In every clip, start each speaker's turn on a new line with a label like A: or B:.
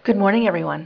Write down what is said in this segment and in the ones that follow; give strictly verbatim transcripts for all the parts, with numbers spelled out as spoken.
A: Good morning, everyone.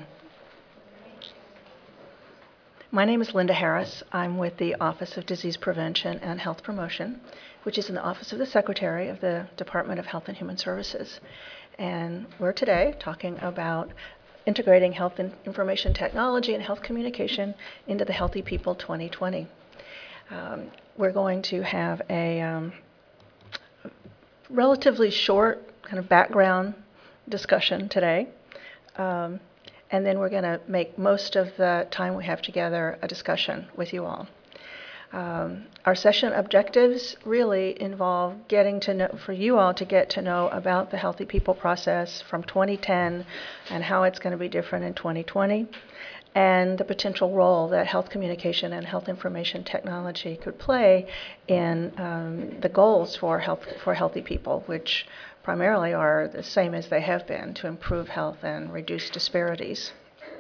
A: My name is Linda Harris. I'm with the Office of Disease Prevention and Health Promotion, which is in the Office of the Secretary of the Department of Health and Human Services. And we're today talking about integrating health information technology and health communication into the Healthy People twenty twenty. Um, we're going to have a um, relatively short kind of background discussion today. Um, and then we're going to make most of the time we have together a discussion with you all. Um, our session objectives really involve getting to know, for you all to get to know about the Healthy People process from twenty ten and how it's going to be different in twenty twenty, and the potential role that health communication and health information technology could play in um, the goals for health for healthy people, which primarily are the same as they have been, to improve health and reduce disparities.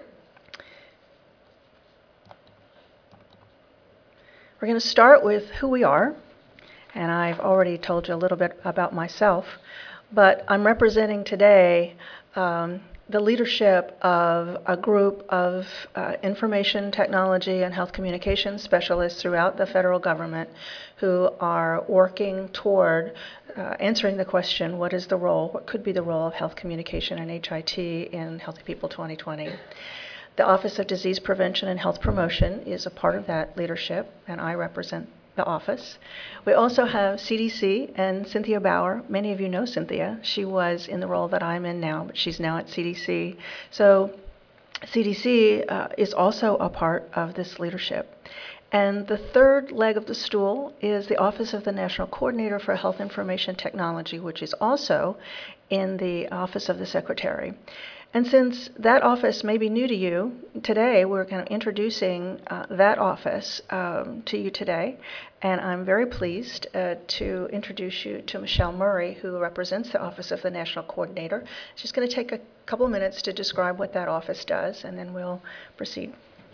A: We're going to start with who we are, and I've already told you a little bit about myself, but I'm representing today um, the leadership of a group of uh, information technology and health communication specialists throughout the federal government who are working toward uh, answering the question, what is the role, what could be the role of health communication and H I T in Healthy People twenty twenty? The Office of Disease Prevention and Health Promotion is a part of that leadership, and I represent the office. We also have C D C and Cynthia Bauer. Many of you know Cynthia. She was in the role that I'm in now, but she's now at C D C. So C D C uh, is also a part of this leadership. And the third leg of the stool is the Office of the National Coordinator for Health Information Technology, which is also in the Office of the Secretary. And since that office may be new to you, today we're kind of introducing uh, that office um, to you today. And I'm very pleased uh, to introduce you to Michelle Murray, who represents the Office of the National Coordinator. She's going to take a couple minutes to describe what that office does, and then we'll proceed.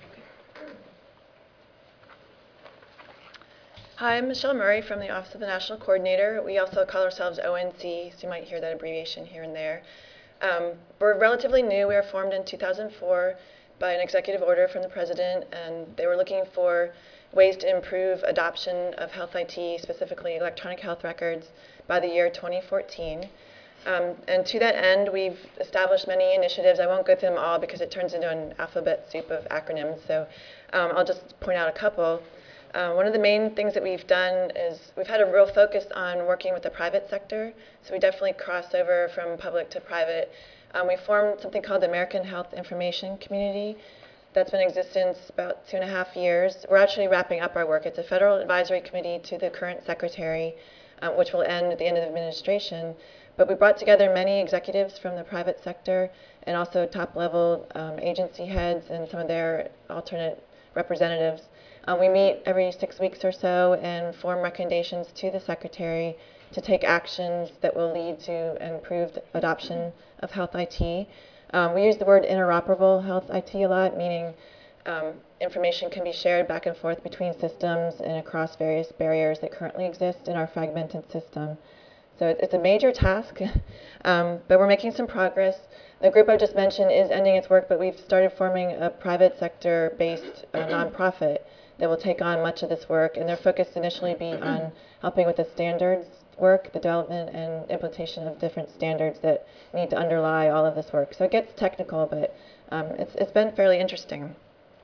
B: Hi, I'm Michelle Murray from the Office of the National Coordinator. We also call ourselves O N C, so you might hear that abbreviation here and there. Um, we're relatively new. We were formed in two thousand four by an executive order from the president, and they were looking for ways to improve adoption of health I T, specifically electronic health records, by the year twenty fourteen. Um, and to that end, we've established many initiatives. I won't go through them all because it turns into an alphabet soup of acronyms, so um, I'll just point out a couple. Uh, one of the main things that we've done is we've had a real focus on working with the private sector. So we definitely cross over from public to private. Um, we formed something called the American Health Information Community. That's been in existence about two and a half years. We're actually wrapping up our work. It's a federal advisory committee to the current secretary, uh, which will end at the end of the administration. But we brought together many executives from the private sector and also top-level um, agency heads and some of their alternate representatives. Uh, we meet every six weeks or so and form recommendations to the secretary to take actions that will lead to improved adoption of health I T. Um, we use the word interoperable health I T a lot, meaning um, information can be shared back and forth between systems and across various barriers that currently exist in our fragmented system. So it's a major task, um, but we're making some progress. The group I just mentioned is ending its work, but we've started forming a private sector-based uh, nonprofit that will take on much of this work, and their focus initially be on helping with the standards work, the development and implementation of different standards that need to underlie all of this work. So it gets technical, but um, it's, it's been fairly interesting.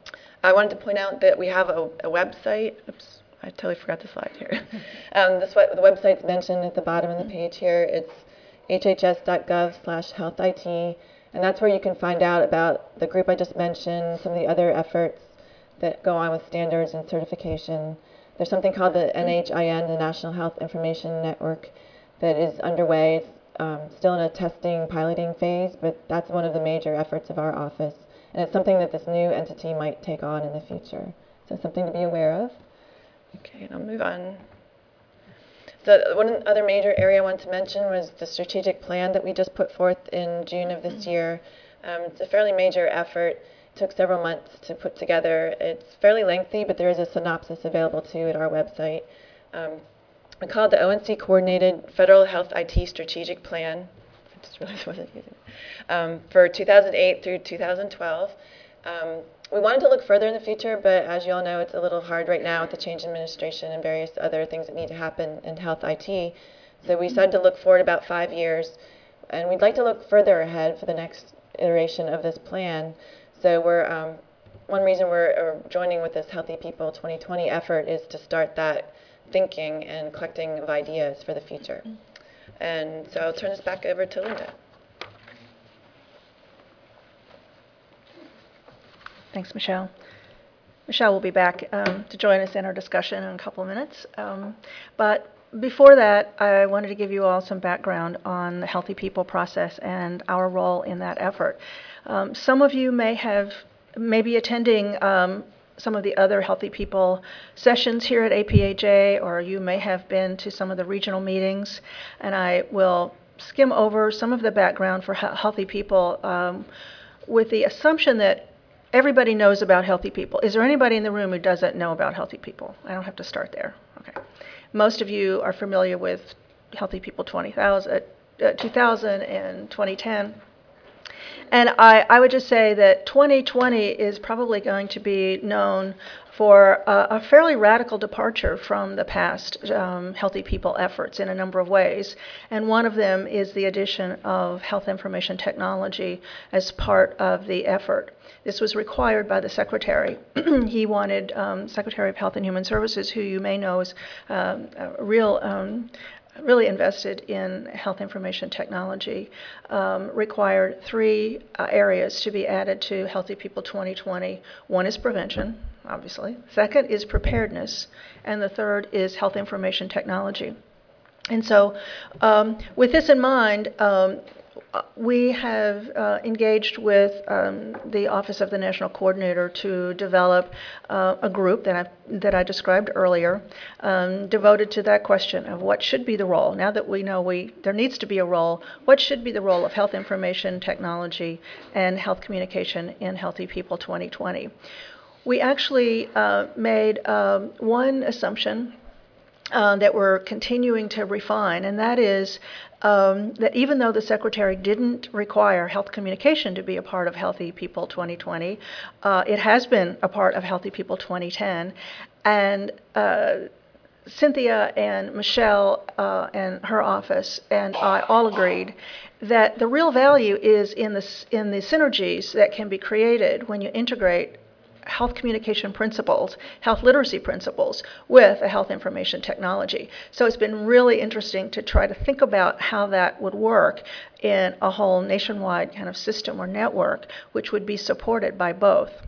B: I wanted to point out that we have a, a website. Oops. I totally forgot the slide here. um, this, the website's mentioned at the bottom of the page here. It's h h s dot gov slash health I T, and that's where you can find out about the group I just mentioned, some of the other efforts that go on with standards and certification. There's something called the N H I N, the National Health Information Network, that is underway. It's um, still in a testing, piloting phase, but that's one of the major efforts of our office, and it's something that this new entity might take on in the future. So something to be aware of. Okay, and I'll move on. So one other major area I wanted to mention was the strategic plan that we just put forth in June of this year. Um, it's a fairly major effort. It took several months to put together. It's fairly lengthy, but there is a synopsis available too at our website. Um, we call it the O N C Coordinated Federal Health I T Strategic Plan. just realized I wasn't using it. Um, for two thousand eight through two thousand twelve. Um, we wanted to look further in the future, but as you all know, it's a little hard right now with the change in administration and various other things that need to happen in health I T. So we decided to look forward about five years, and we'd like to look further ahead for the next iteration of this plan. So we're um, one reason we're uh, joining with this Healthy People twenty twenty effort is to start that thinking and collecting of ideas for the future. And so I'll turn this back over to Linda.
A: Thanks, Michelle. Michelle will be back um, to join us in our discussion in a couple of minutes. Um, but before that, I wanted to give you all some background on the Healthy People process and our role in that effort. Um, some of you may have, may be attending um, some of the other Healthy People sessions here at A P H A, or you may have been to some of the regional meetings, and I will skim over some of the background for Healthy People um, with the assumption that everybody knows about Healthy People. Is there anybody in the room who doesn't know about Healthy People? I don't have to start there. Okay. Most of you are familiar with Healthy People twenty thousand, uh, two thousand and twenty ten. And I, I would just say that twenty twenty is probably going to be known for a, a fairly radical departure from the past um, Healthy People efforts in a number of ways. And one of them is the addition of health information technology as part of the effort. This was required by the Secretary. He wanted um, Secretary of Health and Human Services, who you may know is um, a real um, really invested in health information technology, um, required three uh, areas to be added to Healthy People twenty twenty. One is prevention, obviously. Second is preparedness. And the third is health information technology. And so um, with this in mind, um, we have uh, engaged with um, the Office of the National Coordinator to develop uh, a group that I, that I described earlier, um, devoted to that question of what should be the role. Now that we know we there needs to be a role, what should be the role of health information technology and health communication in Healthy People twenty twenty? We actually uh, made um, one assumption Uh, that we're continuing to refine, and that is um, that even though the Secretary didn't require health communication to be a part of Healthy People twenty twenty, uh, it has been a part of Healthy People twenty ten, and uh, Cynthia and Michelle uh, and her office and I all agreed that the real value is in the, in the synergies that can be created when you integrate health communication principles, health literacy principles with a health information technology. So it's been really interesting to try to think about how that would work in a whole nationwide kind of system or network, which would be supported by both.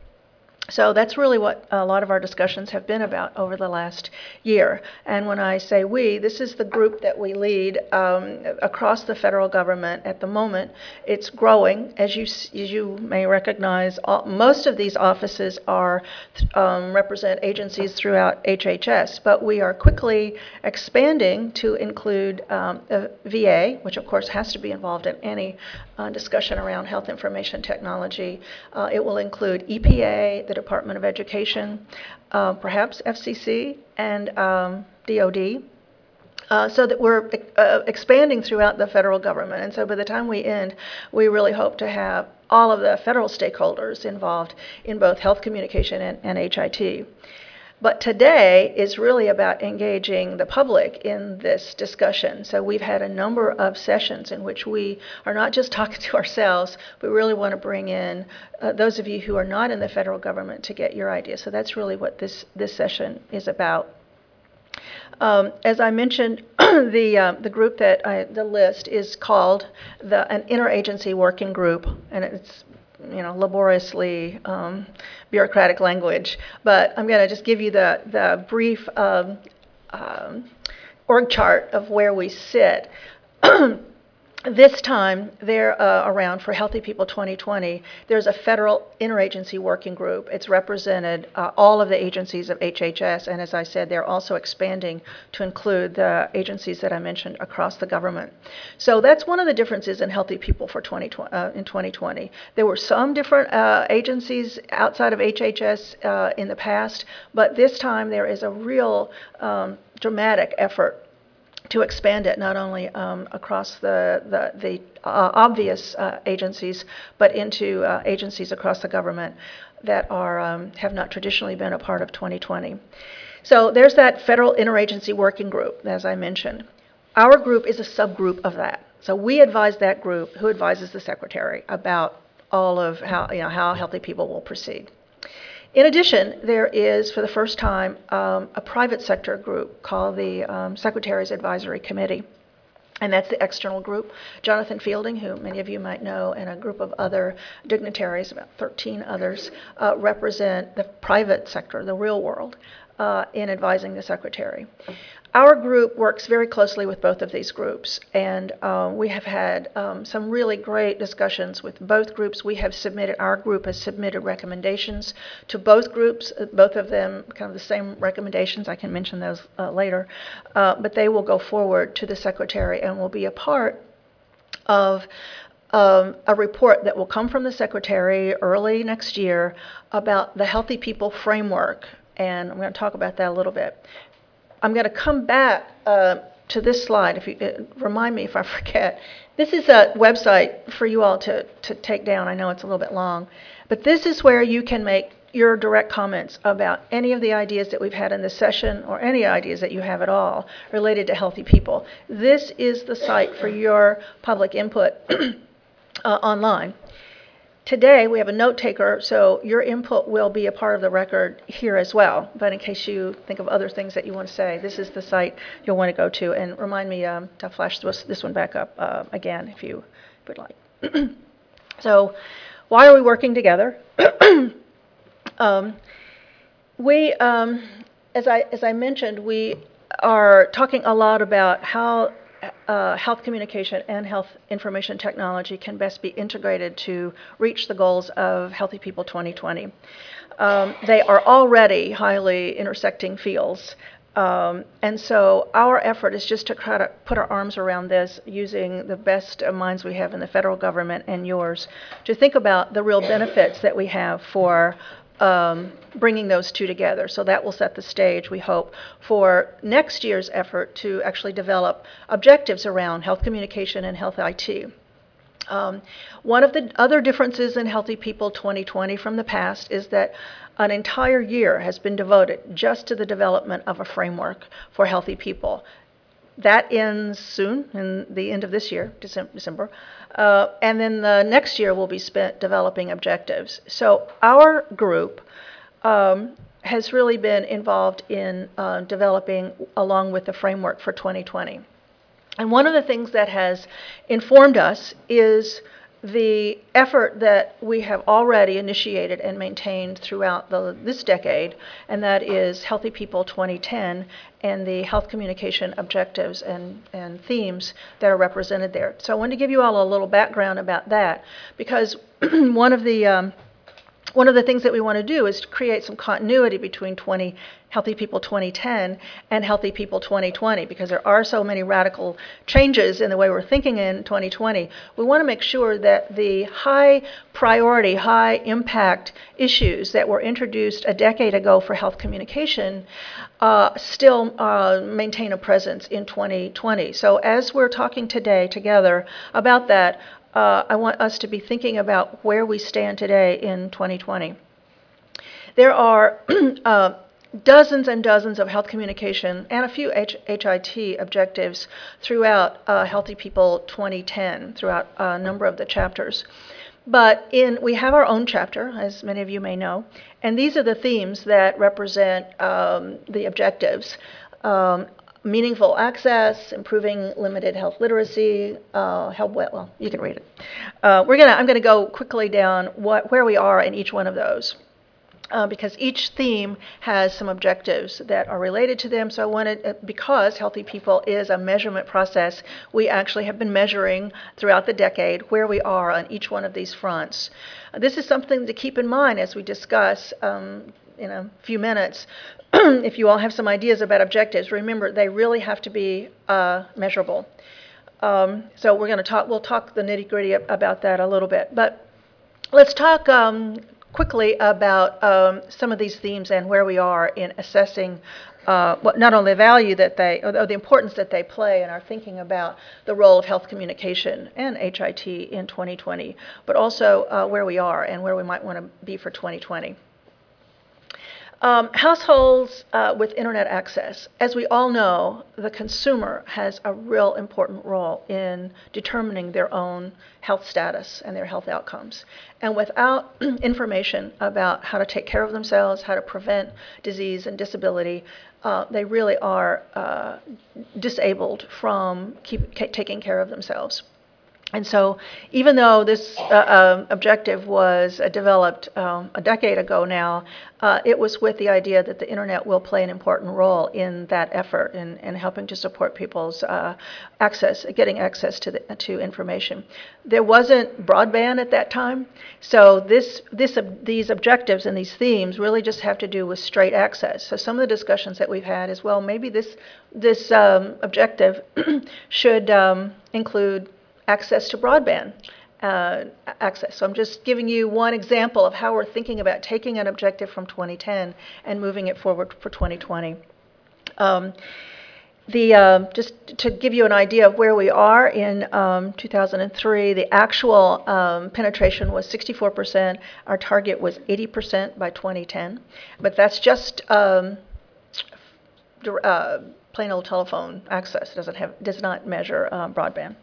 A: So that's really what a lot of our discussions have been about over the last year. And when I say we, this is the group that we lead um, across the federal government at the moment. It's growing. As you, as you may recognize, all, most of these offices are um, represent agencies throughout H H S, but we are quickly expanding to include um, a V A, which of course has to be involved in any uh, discussion around health information technology. Uh, it will include E P A, the Department of Education, uh, perhaps F C C, and um, D O D, uh, so that we're uh, expanding throughout the federal government. And so by the time we end, we really hope to have all of the federal stakeholders involved in both health communication and, and H I T. But today is really about engaging the public in this discussion. So we've had a number of sessions in which we are not just talking to ourselves, but really want to bring in uh, those of you who are not in the federal government to get your ideas. So that's really what this, this session is about. Um, as I mentioned, the uh, the group that I, the list is called the an interagency working group, and it's you know laboriously um, bureaucratic language. But I'm going to just give you the the brief um, um, org chart of where we sit. This time, they're uh, around for Healthy People twenty twenty. There's a federal interagency working group. It's represented uh, all of the agencies of H H S, and as I said, they're also expanding to include the agencies that I mentioned across the government. So that's one of the differences in Healthy People for twenty twenty, uh, in twenty twenty. There were some different uh, agencies outside of H H S uh, in the past, but this time there is a real um, dramatic effort to expand it not only um, across the, the, the uh, obvious uh, agencies, but into uh, agencies across the government that are, um, have not traditionally been a part of twenty twenty. So there's that Federal Interagency Working Group, as I mentioned. Our group is a subgroup of that. So we advise that group, who advises the Secretary, about all of how, you know, how healthy people will proceed. In addition, there is, for the first time, um, a private sector group called the um, Secretary's Advisory Committee. And that's the external group. Jonathan Fielding, who many of you might know, and a group of other dignitaries, about thirteen others, uh, represent the private sector, the real world, uh, in advising the Secretary. Our group works very closely with both of these groups, and uh, we have had um, some really great discussions with both groups. We have submitted, our group has submitted recommendations to both groups, both of them kind of the same recommendations. I can mention those uh, later, uh, but they will go forward to the Secretary and will be a part of um, a report that will come from the Secretary early next year about the Healthy People Framework, and I'm going to talk about that a little bit. I'm going to come back uh, to this slide, if you uh, remind me if I forget. This is a website for you all to, to take down. I know it's a little bit long, but this is where you can make your direct comments about any of the ideas that we've had in this session, or any ideas that you have at all related to healthy people. This is the site for your public input uh, online. Today, we have a note taker, so your input will be a part of the record here as well. But in case you think of other things that you want to say, this is the site you'll want to go to. And remind me um, to flash this, this one back up uh, again if you would like. So why are we working together? um, we, um, as I, as I mentioned, we are talking a lot about how Uh, health communication and health information technology can best be integrated to reach the goals of Healthy People twenty twenty. Um, they are already highly intersecting fields, um, and so our effort is just to try to put our arms around this using the best minds we have in the federal government and yours to think about the real benefits that we have for Um, bringing those two together. So that will set the stage, we hope, for next year's effort to actually develop objectives around health communication and health I T. Um, one of the other differences in Healthy People twenty twenty from the past is that an entire year has been devoted just to the development of a framework for healthy people. That ends soon, in the end of this year, December, uh, and then the next year will be spent developing objectives. So our group um, has really been involved in uh, developing along with the framework for twenty twenty. And one of the things that has informed us is the effort that we have already initiated and maintained throughout the, this decade, and that is Healthy People twenty ten and the health communication objectives and, and themes that are represented there. So I wanted to give you all a little background about that, because one of the um, one of the things that we want to do is to create some continuity between twenty Healthy People twenty ten and Healthy People twenty twenty, because there are so many radical changes in the way we're thinking in twenty twenty. We want to make sure that the high priority, high impact issues that were introduced a decade ago for health communication uh, still uh, maintain a presence in twenty twenty. So as we're talking today together about that, Uh, I want us to be thinking about where we stand today in twenty twenty. There are uh, dozens and dozens of health communication and a few H I T objectives throughout uh, Healthy People twenty ten, throughout a number of the chapters. But in we have our own chapter, as many of you may know, and these are the themes that represent um, the objectives. Um, Meaningful access, improving limited health literacy, uh, help well, well, you can read it. Uh, we're gonna, I'm gonna go quickly down what, where we are in each one of those, uh, because each theme has some objectives that are related to them. So I wanted, uh, because Healthy People is a measurement process, we actually have been measuring throughout the decade where we are on each one of these fronts. Uh, this is something to keep in mind as we discuss um, in a few minutes. If you all have some ideas about objectives, remember they really have to be uh, measurable. Um, so we're going to talk. We'll talk the nitty-gritty about that a little bit. But let's talk um, quickly about um, some of these themes and where we are in assessing uh, what, not only the value that they, or the importance that they play in our thinking about the role of health communication and H I T in twenty twenty, but also uh, where we are and where we might want to be for twenty twenty. Um, households uh, with internet access. As we all know, the consumer has a real important role in determining their own health status and their health outcomes. And without information about how to take care of themselves, how to prevent disease and disability, uh, they really are uh, disabled from keep, taking care of themselves. And so even though this uh, um, objective was uh, developed um, a decade ago now, uh, it was with the idea that the internet will play an important role in that effort in, in helping to support people's uh, access, getting access to, the, to information. There wasn't broadband at that time, so this, this, uh, these objectives and these themes really just have to do with straight access. So some of the discussions that we've had is, well, maybe this, this um, objective should um, include access to broadband uh, access. So I'm just giving you one example of how we're thinking about taking an objective from twenty ten and moving it forward for twenty twenty. Um, the, uh, just to give you an idea of where we are in um, two thousand three, the actual um, penetration was sixty-four percent. Our target was eighty percent by twenty ten. But that's just um, uh, plain old telephone access. It doesn't have, does not measure uh, broadband.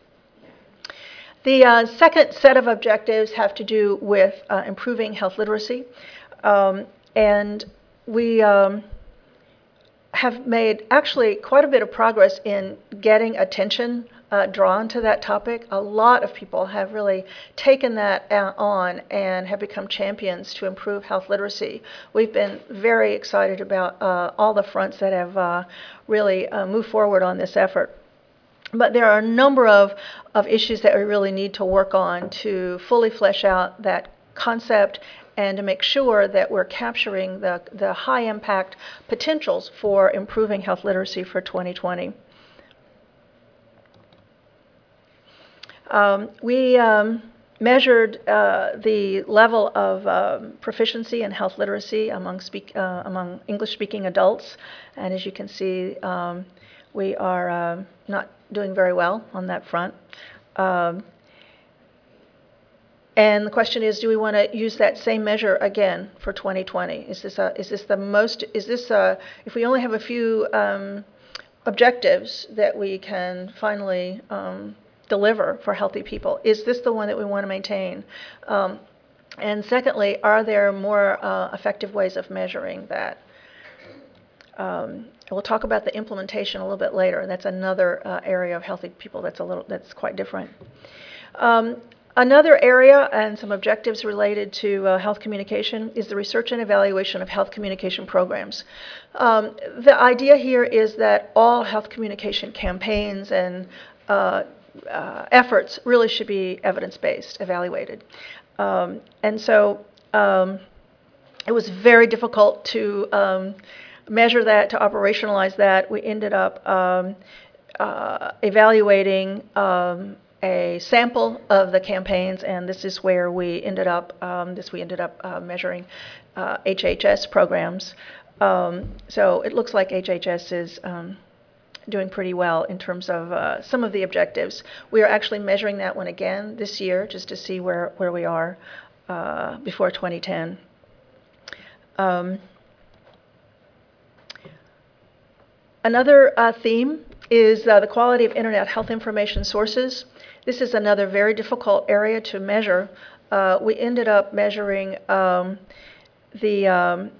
A: The uh, second set of objectives have to do with uh, improving health literacy. Um, and we um, have made actually quite a bit of progress in getting attention uh, drawn to that topic. A lot of people have really taken that uh, on and have become champions to improve health literacy. We've been very excited about uh, all the fronts that have uh, really uh, moved forward on this effort. But there are a number of, of issues that we really need to work on to fully flesh out that concept and to make sure that we're capturing the, the high impact potentials for improving health literacy for twenty twenty. Um, we um, measured uh, the level of um, proficiency in health literacy among, speak, uh, among English-speaking adults, and as you can see, um, we are uh, not doing very well on that front. Um, and the question is, do we want to use that same measure again for twenty twenty? Is this, a, is this the most, is this, a, if we only have a few um, objectives that we can finally um, deliver for healthy people, is this the one that we want to maintain? Um, and secondly, are there more uh, effective ways of measuring that? Um, We'll talk about the implementation a little bit later. That's another uh, area of healthy people that's a little that's quite different. Um, another area and some objectives related to uh, health communication is the research and evaluation of health communication programs. Um, the idea here is that all health communication campaigns and uh, uh, efforts really should be evidence-based, evaluated. Um, and so um, it was very difficult to um, measure that, to operationalize that. We ended up um, uh, evaluating um, a sample of the campaigns, and this is where we ended up, um, this we ended up uh, measuring uh, H H S programs. Um, so it looks like H H S is um, doing pretty well in terms of uh, some of the objectives. We are actually measuring that one again this year just to see where, where we are uh, before twenty ten. Um, Another uh, theme is uh, the quality of internet health information sources. This is another very difficult area to measure. Uh, we ended up measuring um, the, um,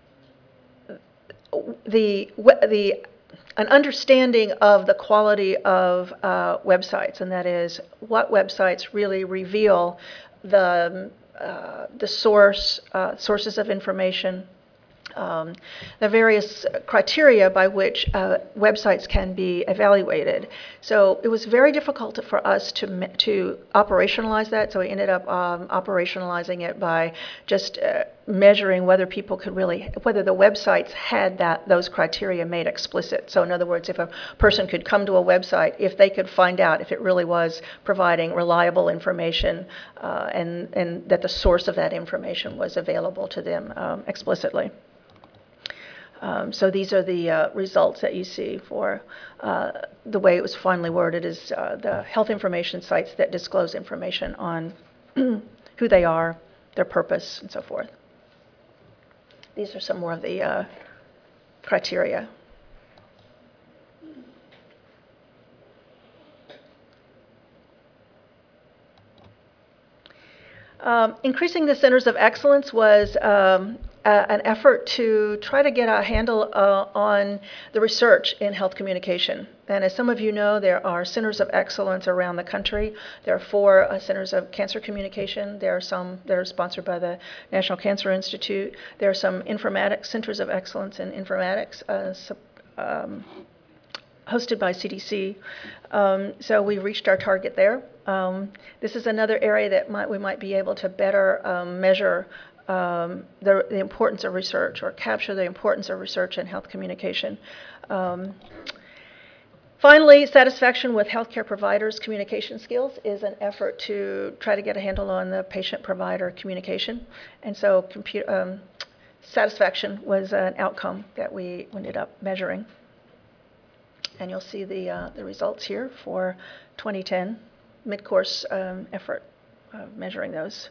A: the, the, an understanding of the quality of uh, websites, and that is what websites really reveal the, uh, the source, uh, sources of information. Um, the various criteria by which uh, websites can be evaluated. So it was very difficult for us to, to operationalize that, so we ended up um, operationalizing it by just uh, measuring whether people could really, whether the websites had that, those criteria made explicit. So in other words, if a person could come to a website, if they could find out if it really was providing reliable information uh, and, and that the source of that information was available to them um, explicitly. Um, so these are the uh, results that you see for uh, the way it was finally worded is uh, the health information sites that disclose information on who they are, their purpose, and so forth. These are some more of the uh, criteria. Um, increasing the centers of excellence was um, a, an effort to try to get a handle uh, on the research in health communication. And as some of you know, there are centers of excellence around the country. There are four uh, centers of cancer communication. There are some that are sponsored by the National Cancer Institute. There are some informatics centers of excellence in informatics uh, um, hosted by C D C. Um, so we reached our target there. Um, this is another area that might, we might be able to better um, measure um, the, the importance of research or capture the importance of research in health communication. Um, finally, satisfaction with healthcare providers' communication skills is an effort to try to get a handle on the patient-provider communication. And so um, satisfaction was an outcome that we ended up measuring. And you'll see the, uh, the results here for twenty ten. Mid-course um, effort of measuring those.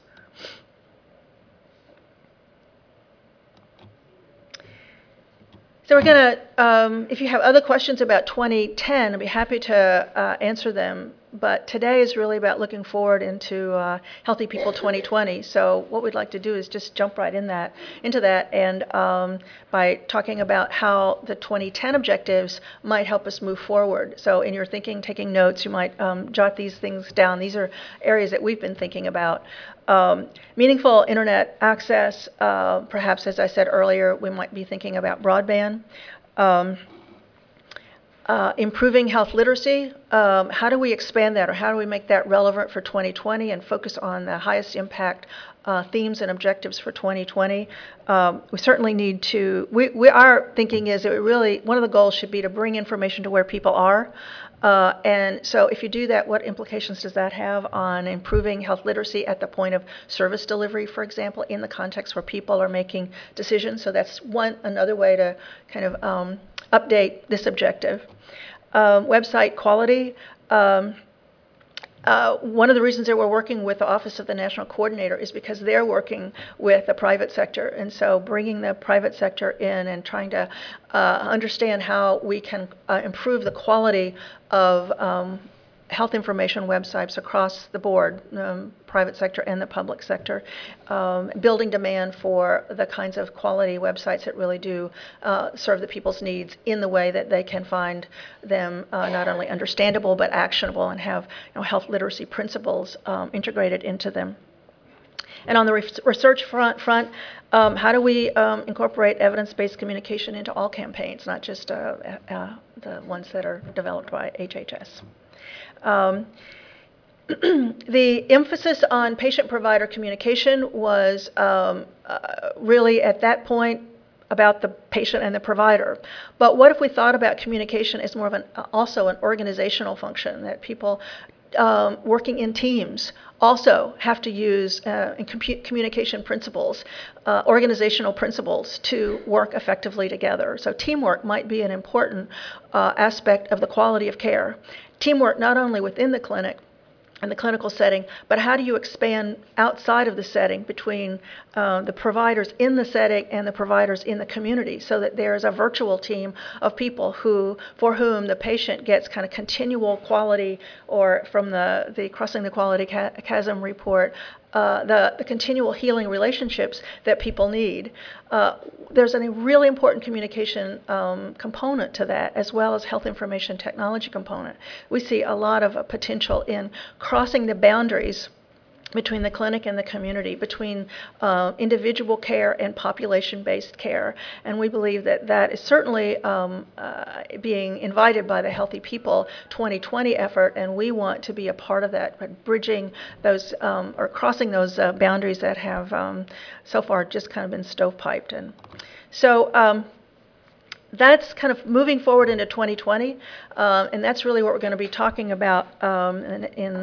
A: So we're going to, um, if you have other questions about twenty ten, I'd be happy to uh, answer them. But today is really about looking forward into uh, Healthy People twenty twenty. So what we'd like to do is just jump right in that, into that, and um, by talking about how the twenty ten objectives might help us move forward. So in your thinking, taking notes, you might um, jot these things down. These are areas that we've been thinking about. Um, meaningful internet access, uh, perhaps as I said earlier, we might be thinking about broadband. Um, Uh, improving health literacy, um, how do we expand that, or how do we make that relevant for twenty twenty and focus on the highest impact uh, themes and objectives for twenty twenty? Um, we certainly need to, we, we, our thinking is that we really, one of the goals should be to bring information to where people are. Uh, and so if you do that, what implications does that have on improving health literacy at the point of service delivery, for example, in the context where people are making decisions? So that's one, another way to kind of um, update this objective. Um, website quality. Um, uh, one of the reasons that we're working with the Office of the National Coordinator is because they're working with the private sector. And so bringing the private sector in and trying to uh, understand how we can uh, improve the quality of um, health information websites across the board, um, private sector and the public sector, um, building demand for the kinds of quality websites that really do uh, serve the people's needs in the way that they can find them uh, not only understandable but actionable and have you know, health literacy principles um, integrated into them. And on the re research front, front um, how do we um, incorporate evidence-based communication into all campaigns, not just uh, uh, the ones that are developed by H H S? Um, the emphasis on patient-provider communication was um, uh, really at that point about the patient and the provider. But what if we thought about communication as more of an uh, also an organizational function, that people um, working in teams also have to use uh, in communication principles, uh, organizational principles to work effectively together. So teamwork might be an important uh, aspect of the quality of care. Teamwork not only within the clinic and the clinical setting, but how do you expand outside of the setting between uh, the providers in the setting and the providers in the community, so that there is a virtual team of people who, for whom the patient gets kind of continual quality, or from the, the Crossing the Quality Chasm report, uh, the, the continual healing relationships that people need. Uh, there's a really important communication um, component to that, as well as health information technology component. We see a lot of uh, potential in crossing the boundaries between the clinic and the community, between uh, individual care and population-based care. And we believe that that is certainly um, uh, being invited by the Healthy People twenty twenty effort, and we want to be a part of that, bridging those um, or crossing those uh, boundaries that have um, so far just kind of been stovepiped. And so um, that's kind of moving forward into twenty twenty, uh, and that's really what we're going to be talking about um, in, in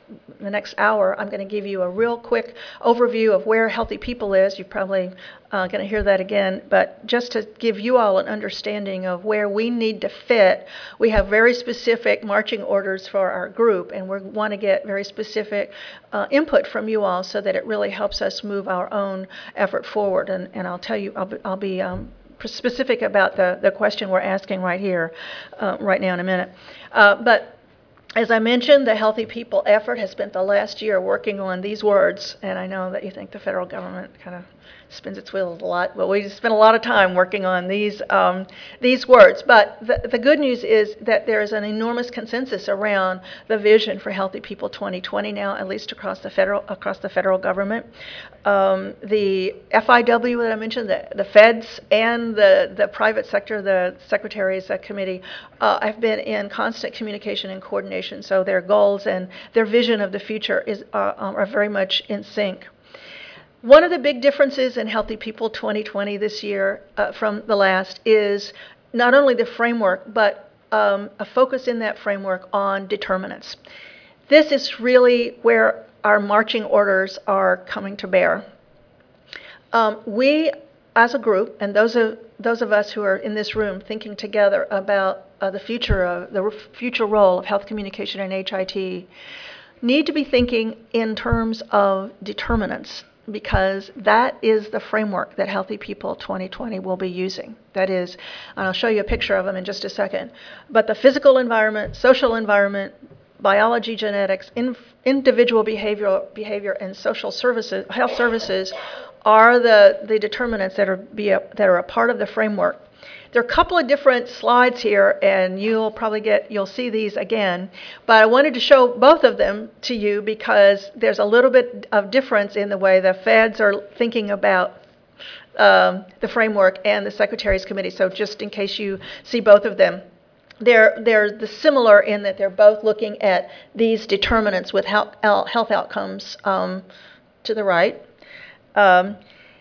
A: the next hour, I'm going to give you a real quick overview of where Healthy People is. You're probably uh, going to hear that again, but just to give you all an understanding of where we need to fit, we have very specific marching orders for our group, and we want to get very specific uh, input from you all so that it really helps us move our own effort forward. And, and I'll tell you, I'll be, I'll be um, specific about the, the question we're asking right here, uh, right now in a minute. Uh, but as I mentioned, the Healthy People effort has spent the last year working on these words, and I know that you think the federal government kind of spins its wheels a lot, but we spent a lot of time working on these um, these words. But the, the good news is that there is an enormous consensus around the vision for Healthy People twenty twenty now, at least across the federal across the federal government. Um, the F I W that I mentioned, the, the feds and the, the private sector, the Secretaries uh, Committee, uh, have been in constant communication and coordination. So their goals and their vision of the future is uh, are very much in sync. One of the big differences in Healthy People twenty twenty this year uh, from the last is not only the framework, but um, a focus in that framework on determinants. This is really where our marching orders are coming to bear. Um, we, as a group, and those of those of us who are in this room thinking together about uh, the future of the future role of health communication and H I T, need to be thinking in terms of determinants, because that is the framework that Healthy People twenty twenty will be using. That is, and I'll show you a picture of them in just a second, but the physical environment, social environment, biology, genetics, in, individual behavior, behavior, and social services, health services are the, the determinants that are, be a, that are a part of the framework. There are a couple of different slides here, and you'll probably get, you'll see these again, but I wanted to show both of them to you because there's a little bit of difference in the way the feds are thinking about um, the framework and the Secretaries Committee. So just in case you see both of them, they're, they're the similar in that they're both looking at these determinants with health, health outcomes um, to the right. Um,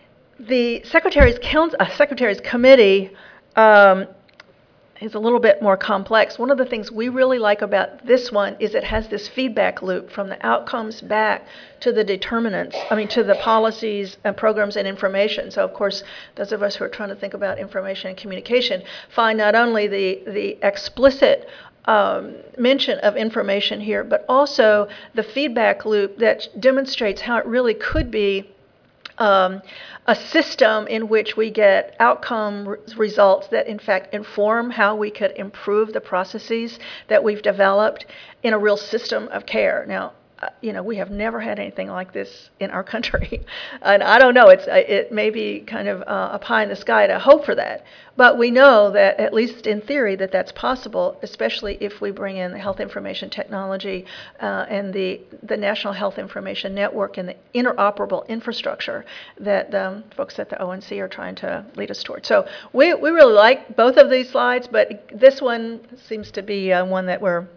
A: the Secretaries, Council, uh, Secretaries Committee Um, is a little bit more complex. One of the things we really like about this one is it has this feedback loop from the outcomes back to the determinants, I mean to the policies and programs and information. So of course, those of us who are trying to think about information and communication find not only the, the explicit um, mention of information here, but also the feedback loop that demonstrates how it really could be Um, a system in which we get outcome re results that in fact inform how we could improve the processes that we've developed in a real system of care. Now, uh, you know, we have never had anything like this in our country. And I don't know, it's, it may be kind of uh, a pie in the sky to hope for that. But we know that, at least in theory, that that's possible, especially if we bring in the health information technology uh, and the, the National Health Information Network and the interoperable infrastructure that um, folks at the O N C are trying to lead us toward. So we, we really like both of these slides, but this one seems to be uh, one that we're,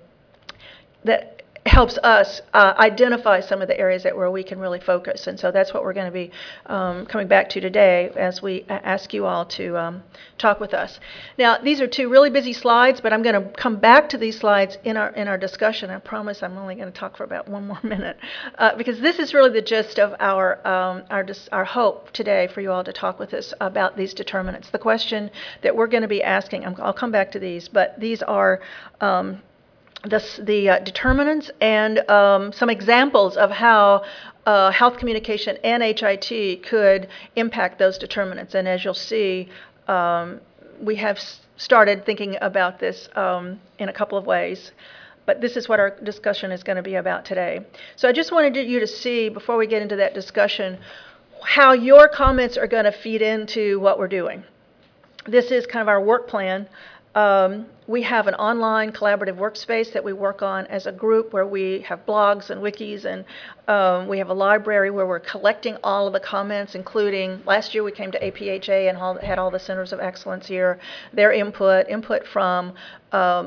A: that helps us uh, identify some of the areas that where we can really focus. And so that's what we're going to be um, coming back to today as we ask you all to um, talk with us. Now, these are two really busy slides, but I'm going to come back to these slides in our in our discussion. I promise I'm only going to talk for about one more minute uh, because this is really the gist of our um, our our hope today for you all to talk with us about these determinants. The question that we're going to be asking, I'm, I'll come back to these, but these are um, This, the uh, determinants and um, some examples of how uh, health communication and H I T could impact those determinants. And as you'll see, um, we have started thinking about this um, in a couple of ways. But this is what our discussion is going to be about today. So I just wanted you to see, before we get into that discussion, how your comments are going to feed into what we're doing. This is kind of our work plan. Um, we have an online collaborative workspace that we work on as a group where we have blogs and wikis, and um, we have a library where we're collecting all of the comments, including last year we came to A P H A and all, had all the centers of excellence here, their input, input from um,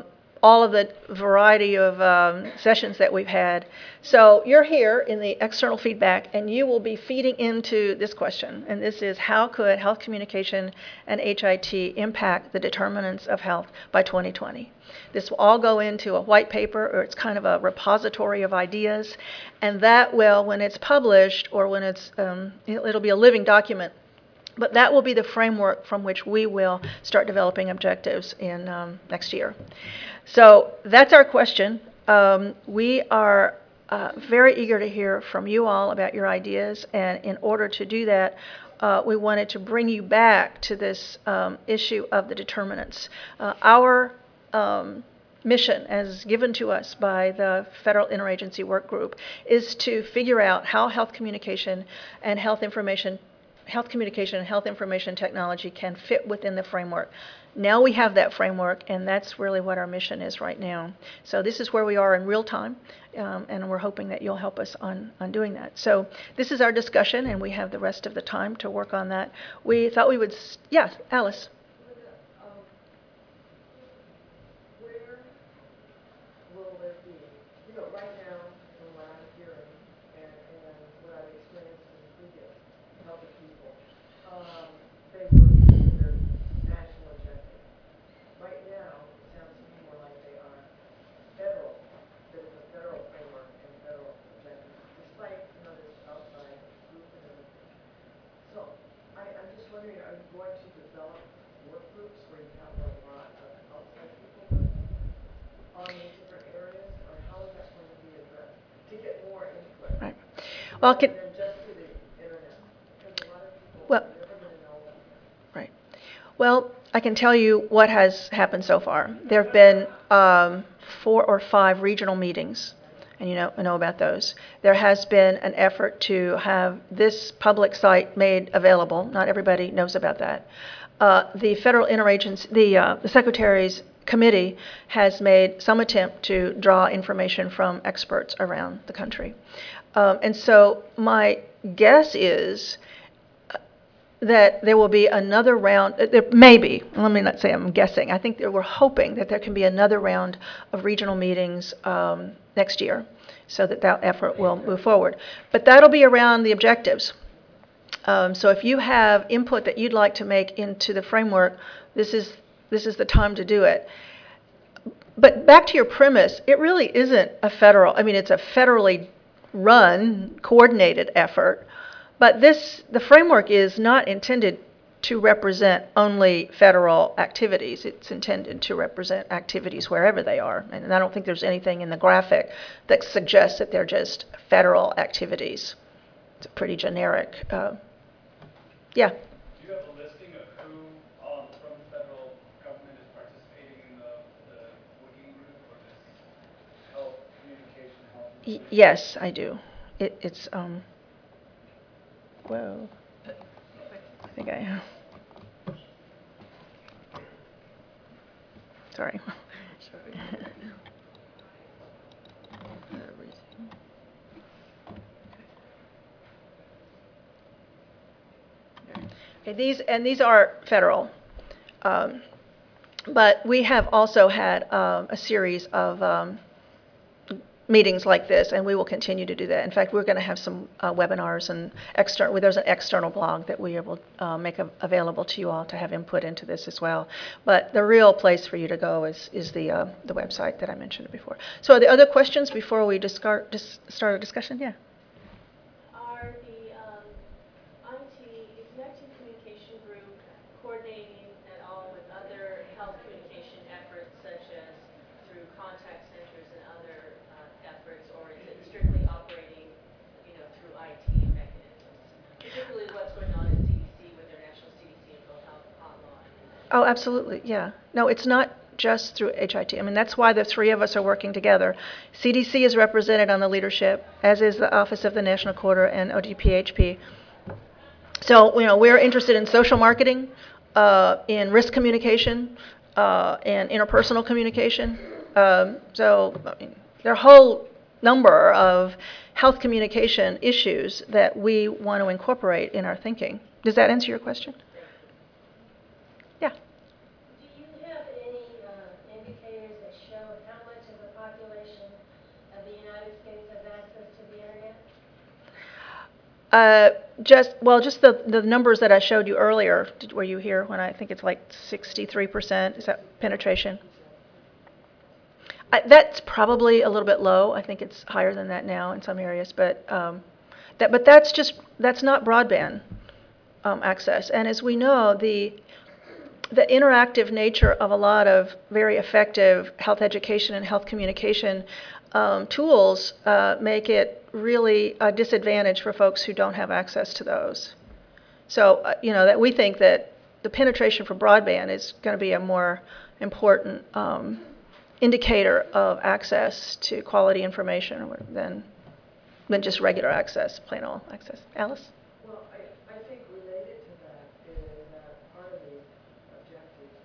A: all of the variety of um, sessions that we've had. So you're here in the external feedback, and you will be feeding into this question, and this is, how could health communication and H I T impact the determinants of health by twenty twenty? This will all go into a white paper, or it's kind of a repository of ideas, and that will, when it's published, or when it's, um, it'll be a living document, but that will be the framework from which we will start developing objectives in um, next year. So that's our question. Um, we are uh, very eager to hear from you all about your ideas, and in order to do that, uh, we wanted to bring you back to this um, issue of the determinants. Uh, our um, mission, as given to us by the Federal Interagency Work Group, is to figure out how health communication and health information health communication and health information technology can fit within the framework. Now we have that framework, and that's really what our mission is right now. So this is where we are in real time, um, and we're hoping that you'll help us on, on doing that. So this is our discussion, and we have the rest of the time to work on that. We thought we would, s- yeah, Alice. Right. Well, can, well, right. Well, I can tell you what has happened so far. There have been um, four or five regional meetings, and you know, know about those. There has been an effort to have this public site made available. Not everybody knows about that. Uh, the Federal Interagency, the, uh, the Secretary's Committee has made some attempt to draw information from experts around the country. Um, and so my guess is that there will be another round, there may be, let me not say I'm guessing, I think that we're hoping that there can be another round of regional meetings um, next year, so that that effort will move forward. But that'll be around the objectives. Um, so if you have input that you'd like to make into the framework, this is, this is the time to do it. But back to your premise, it really isn't a federal, I mean, it's a federally run, coordinated effort. But this, the framework is not intended to represent only federal activities. It's intended to represent activities wherever they are. And I don't think there's anything in the graphic that suggests that they're just federal activities. It's a pretty generic, uh, yeah.
C: Do you have a listing of who um, from the federal government is participating in the, the working group or this health communication, health
A: Y yes, I do. It, it's, um, whoa. I think I, sorry. Okay, these, and these are federal. Um, but we have also had um, a series of um, meetings like this, and we will continue to do that. In fact, we're going to have some uh, webinars and external, there's an external blog that we will uh, make a, available to you all to have input into this as well. But the real place for you to go is, is the, uh, the website that I mentioned before. So are there other questions before we discard, dis start a discussion? Yeah.
D: Are the um, I T Executive Communication Group coordinating at all with other health communication efforts, such as through contact centers and other uh, efforts, or is it strictly operating, you know, through I T mechanisms? Particularly what's going on at C D C with their National C D C Info Health Hotline.
A: Oh, absolutely, yeah. No, it's not just through H I T. I mean, that's why the three of us are working together. C D C is represented on the leadership, as is the Office of the National Quarter and O D P H P. So, you know, we're interested in social marketing, uh, in risk communication, uh, and interpersonal communication. Um, so, I mean, there are a whole number of health communication issues that we want to incorporate in our thinking. Does that answer your question?
D: Do you have any uh, indicators that show
A: Uh, just, well, just the, the numbers that I showed you earlier. Did, were you here when I think it's like sixty-three percent? Is that penetration? I, that's probably a little bit low. I think it's higher than that now in some areas, but um, that, but that's just, that's not broadband um, access. And as we know, the the interactive nature of a lot of very effective health education and health communication um, tools uh, make it really a disadvantage for folks who don't have access to those. So, uh, you know, that we think that the penetration for broadband is going to be a more important um, indicator of access to quality information than, than just regular access, plain old access. Alice?
E: Well, I, I think related to that is that part of the objective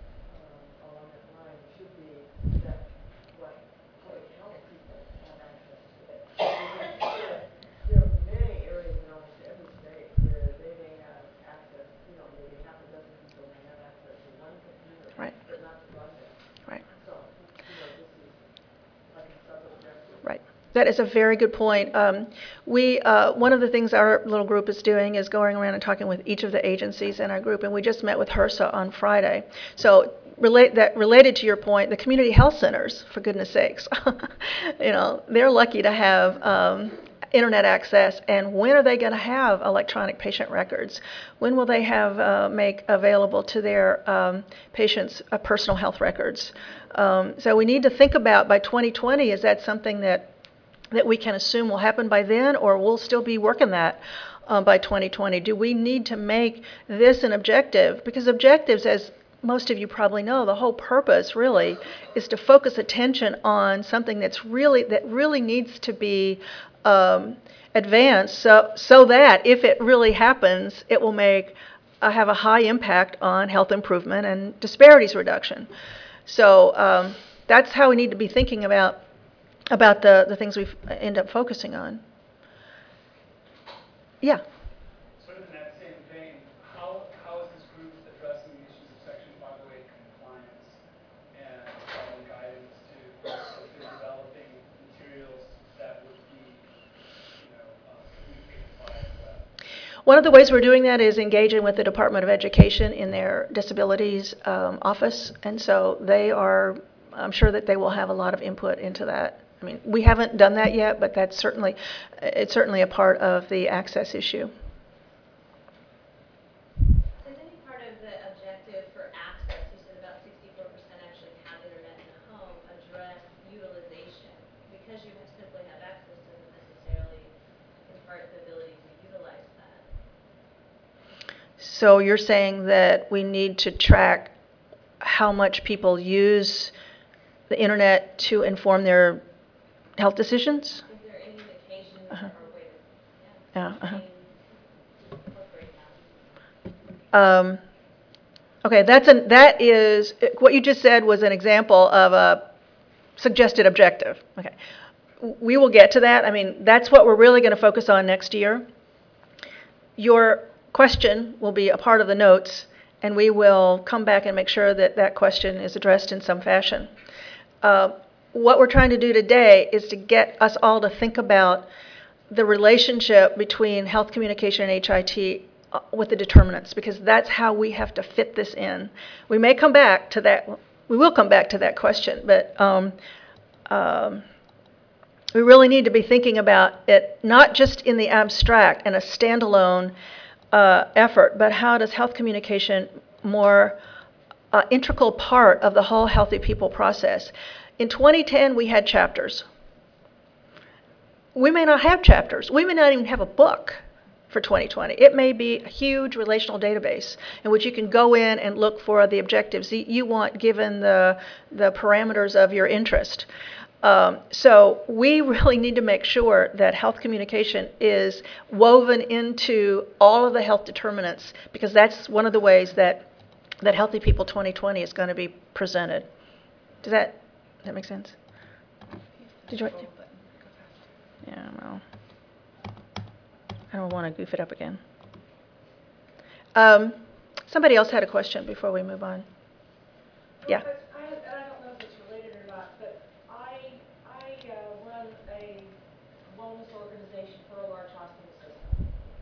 E: um, along that line should be that what public health people have access to it. Because there are many areas in almost every state where they may have access, you know, maybe half a dozen people may have access to one computer,
A: Right.
E: but not to broadband.
A: Right.
E: So, you know, this is like a sub-objective.
A: Right. That is a very good point. Um, we, uh, one of the things our little group is doing is going around and talking with each of the agencies in our group, and we just met with HRSA on Friday. So relate that related to your point, the community health centers, for goodness sakes, you know, they're lucky to have um, internet access. And when are they going to have electronic patient records? When will they have uh, make available to their um, patients uh, personal health records? Um, so we need to think about by twenty twenty, is that something that that we can assume will happen by then, or we'll still be working that um, by twenty twenty? Do we need to make this an objective? Because objectives, as most of you probably know, the whole purpose really is to focus attention on something that's really, that really needs to be um, advanced so, so that if it really happens, it will make, uh, have a high impact on health improvement and disparities reduction. So um, that's how we need to be thinking about about the, the things we end up focusing on. Yeah.
C: Sort of in that same vein, how, how is this group addressing the issues of Section five oh eight compliance and following guidance to, if they're developing materials that would be, you know, uh, communicated via the web?
A: One of the ways we're doing that is engaging with the Department of Education in their disabilities um, office, and so they are, I'm sure that they will have a lot of input into that. I mean, we haven't done that yet, but that's certainly, it's certainly a part of the access issue.
D: Is any part of the objective for access, you said about sixty-four percent actually have internet in the home, address utilization? Because you have simply have access doesn't necessarily impart the ability to utilize that.
A: So you're saying that we need to track how much people use the internet to inform their health decisions?
D: Is there any indications
A: Uh-huh.
D: or way to yeah,
A: Yeah, uh-huh.
D: incorporate that?
A: Um, okay, that's an, that is, what you just said was an example of a suggested objective. Okay, we will get to that. I mean, that's what we're really going to focus on next year. Your question will be a part of the notes, and we will come back and make sure that that question is addressed in some fashion. Uh, what we're trying to do today is to get us all to think about the relationship between health communication and H I T uh, with the determinants, because that's how we have to fit this in. We may come back to that, we will come back to that question, but um, um, we really need to be thinking about it not just in the abstract and a standalone uh, effort, but how does health communication more uh, integral part of the whole Healthy People process. In twenty ten, we had chapters. We may not have chapters. We may not even have a book for twenty twenty. It may be a huge relational database in which you can go in and look for the objectives you want given the, the parameters of your interest. Um, so we really need to make sure that health communication is woven into all of the health determinants, because that's one of the ways that, that Healthy People twenty twenty is going to be presented. Does that, does that make sense? Did you? Yeah, well, I don't want to goof it up again. Um, somebody else had a question before we move on. Yeah.
F: I, I don't know if it's related or not, but I, I uh, run a wellness organization for a large hospital system.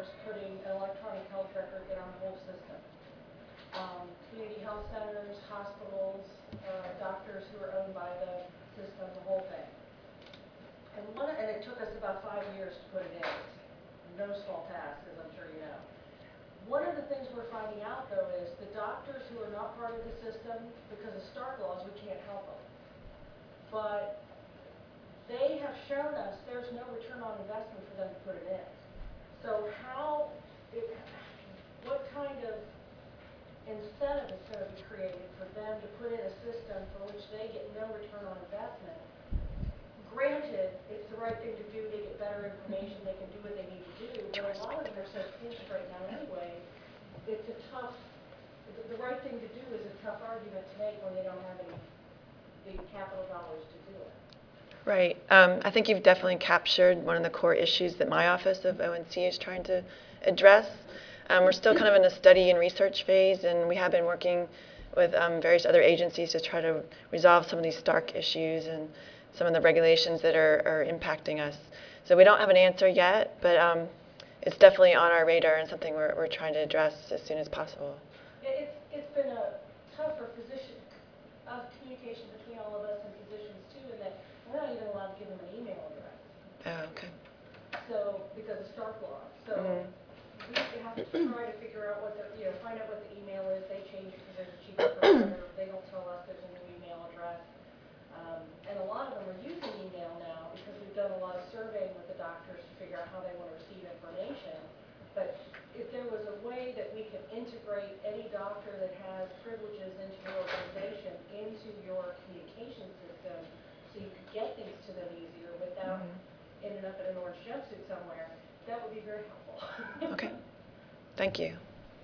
F: centers putting an electronic health record in our whole system. Um, community health centers, hospitals, uh, doctors who are owned by the system, the whole thing. And one, and it took us about five years to put it in. No small task, as I'm sure you know. One of the things we're finding out, though, is the doctors who are not part of the system, because of Stark laws, we can't help them. But they have shown us there's no return on investment for them to put it in. So how, it, what kind of incentive is going to be created for them to put in a system for which they get no return on investment? Granted, it's the right thing to do, they get better information, they can do what they need to do, but a lot of them are so pinched right now anyway, it's a tough, the, the right thing to do is a tough argument to make when they don't have any big capital dollars to do it.
B: Right. Um, I think you've definitely captured one of the core issues that my office of O N C is trying to address. Um, we're still kind of in a study and research phase, and we have been working with um, various other agencies to try to resolve some of these Stark issues and some of the regulations that are, are impacting us. So we don't have an answer yet, but um, it's definitely on our radar and something we're, we're trying to address as soon as possible.
F: It's, it's been a tougher position of communication between all of us and physicians too, in that we're not even allowed to give them an email address.
B: Oh, okay.
F: So, because of Stark law. So
B: Mm-hmm.
F: we have to try to figure out what the, you know, find out what the email is. They change it because there's a cheaper provider. They don't tell us there's a new email address. Um, and a lot of them are using email now because we've done a lot of surveying with the doctors to figure out how they want to receive information. But if there was a way that we could integrate any doctor that has privileges into your organization into your communication system so you could get things to them easier without mm-hmm. ending up in an orange jumpsuit somewhere, that would be very helpful.
B: Okay. Thank you.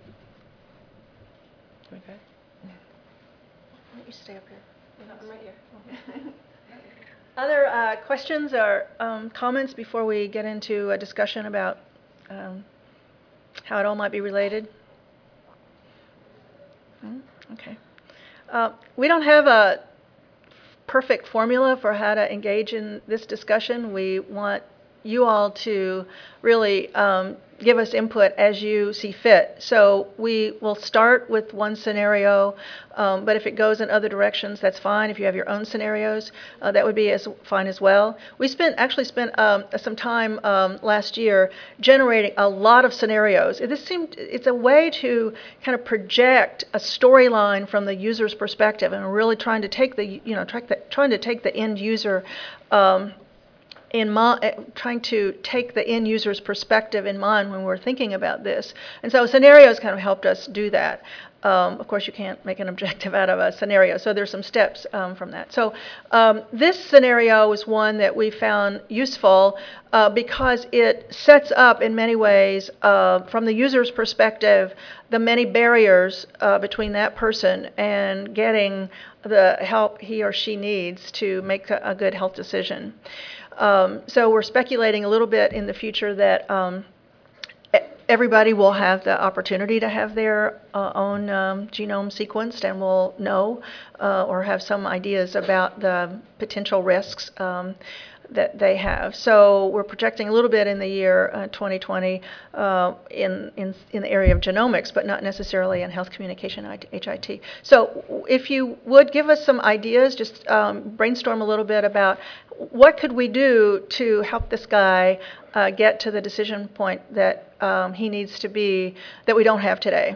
B: Okay.
A: Why don't you stay up here?
B: No, I'm right here.
A: Other uh, questions or um, comments before we get into a discussion about um, how it all might be related? Hmm? Okay. Uh, we don't have a perfect formula for how to engage in this discussion. We want you all to really um, give us input as you see fit. So we will start with one scenario, um, but if it goes in other directions, that's fine. If you have your own scenarios, uh, that would be as fine as well. We spent actually spent um, some time um, last year generating a lot of scenarios. This seemed it's a way to kind of project a storyline from the user's perspective, and we're really trying to take the you know try the, trying to take the end user. Um, in my, trying to take the end user's perspective in mind when we're thinking about this. And so scenarios kind of helped us do that. Um, of course, you can't make an objective out of a scenario, so there's some steps um, from that. So um, this scenario was one that we found useful uh, because it sets up, in many ways, uh, from the user's perspective, the many barriers uh, between that person and getting the help he or she needs to make a, a good health decision. Um, so we're speculating a little bit in the future that um, everybody will have the opportunity to have their uh, own um, genome sequenced and will know uh, or have some ideas about the potential risks um, that they have. So we're projecting a little bit in the year uh, twenty twenty uh, in, in, in the area of genomics, but not necessarily in health communication H I T. So if you would give us some ideas, just um, brainstorm a little bit about what could we do to help this guy uh, get to the decision point that um, he needs to be, that we don't have today.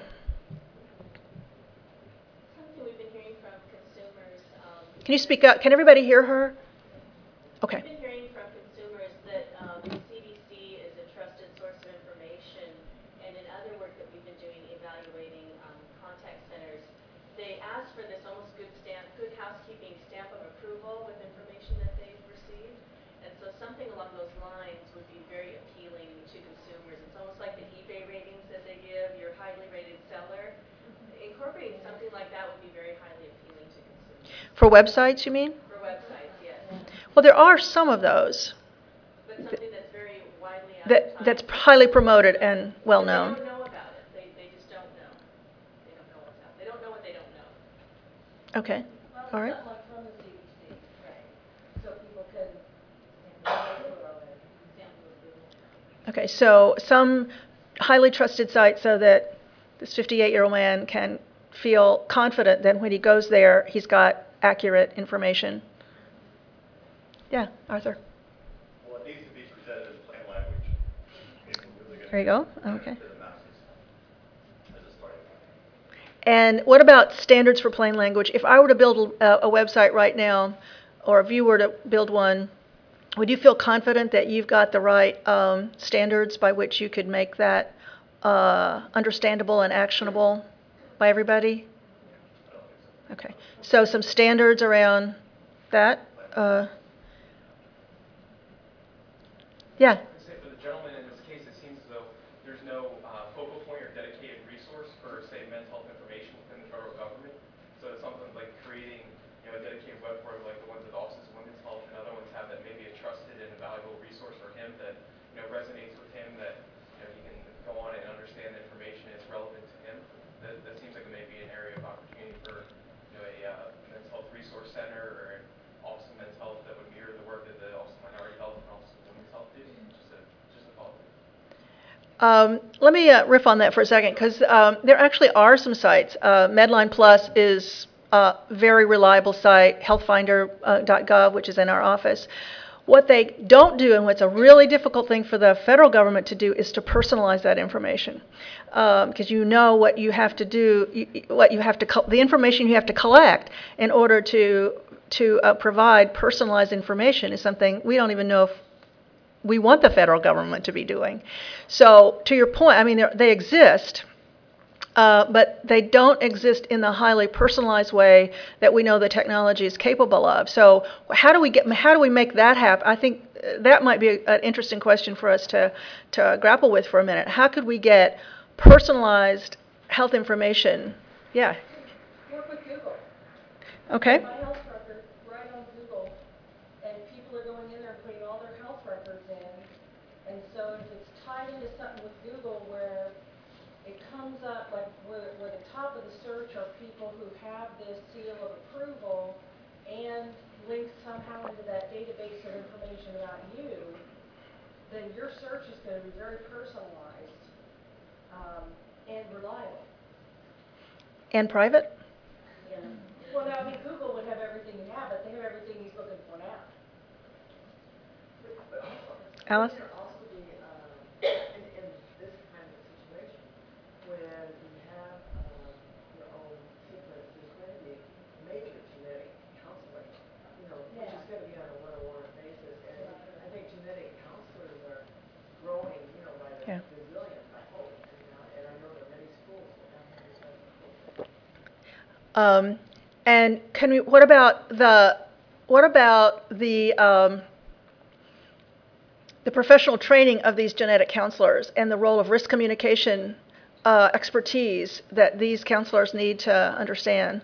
D: Something we've been hearing from consumers. Um,
A: Can you speak up? Can everybody hear her? Okay.
D: We've been hearing from consumers that um, the C D C is a trusted source of information, and in other work that we've been doing evaluating um, contact centers, they ask for this almost good stamp, good housekeeping stamp of approval with information that they've received. And so something along those lines would be very appealing to consumers. It's almost like the eBay ratings that they give, your highly rated seller. Incorporating something like that would be very highly appealing to consumers.
A: For websites, you mean?
D: For websites, yes.
A: Well, there are some of those.
D: But something that's very widely
A: That,
D: advertised.
A: that's highly promoted and well known.
D: They don't know about it. They, they just don't know. They don't know what's out. They don't know what they don't know.
A: Okay.
F: Well,
A: All right.
F: something like from the C D C, right? So people can.
A: Okay, so some highly trusted site so that this fifty-eight-year-old man can feel confident that when he goes there, he's got accurate information. Yeah, Arthur.
G: Well, it needs to be presented in plain language. If we're really gonna
A: There you go.
G: get it
A: Okay.
G: to the masses as a starting point.
A: And what about standards for plain language? If I were to build a, a website right now, or if you were to build one, would you feel confident that you've got the right um, standards by which you could make that uh, understandable and actionable by everybody? Okay. So some standards around that. Uh, yeah.
H: I say for the gentleman in this case, it seems as though there's no uh, focal point or dedicated resource for, say, mental health information within the federal government. So it's something like creating, you know, a dedicated web portal like the ones that the Office of Women's Health and other ones have that may be a trusted and a valuable resource for him that, you know, resonates with him, that, you know, he can go on and understand the information is relevant to him. That, that seems like it may be an area of opportunity for, you know, a uh, mental health resource center or an Office of Men's Health that would mirror the work that the Office of Minority Health and Office of Women's Health do. Just a, just a thought.
A: Um, let me uh, riff on that for a second, because um, there actually are some sites. Uh, Medline Plus is a very reliable site, health finder dot gov, which is in our office. What they don't do, and what's a really difficult thing for the federal government to do, is to personalize that information. Because um, you know what you have to do, you, what you have to, the information you have to collect in order to, to uh, provide personalized information is something we don't even know if we want the federal government to be doing. So to your point, I mean, they exist, uh, but they don't exist in the highly personalized way that we know the technology is capable of. So how do we get, how do we make that happen? I think that might be a, an interesting question for us to, to grapple with for a minute. How could we get personalized health information? Yeah.
F: Work with Google.
A: Okay.
F: My health record right on Google, and people are going in there and putting all their health records in. And so if it's tied into something with Google where it comes up, like where, where the top of the search are people who have this seal of approval and linked somehow into that database of information about you, then your search is going to be very personalized um, and reliable.
A: And private?
F: Yeah. Well, now, I mean, Google would have everything you have, but they have everything he's looking for now.
A: Alice?
E: There also be, um, in, in this kind of situation, when you have um, your own secrets, there's going to be major genetic counseling, you know, which is going to be on a one-on-one basis. And I think genetic counselors are growing, you know, by the
A: Yeah.
E: gazillions, I hope. And, uh, and I know that many schools will have this type of program.
A: Um, and can we, what about the, what about the, um, the professional training of these genetic counselors and the role of risk communication uh, expertise that these counselors need to understand?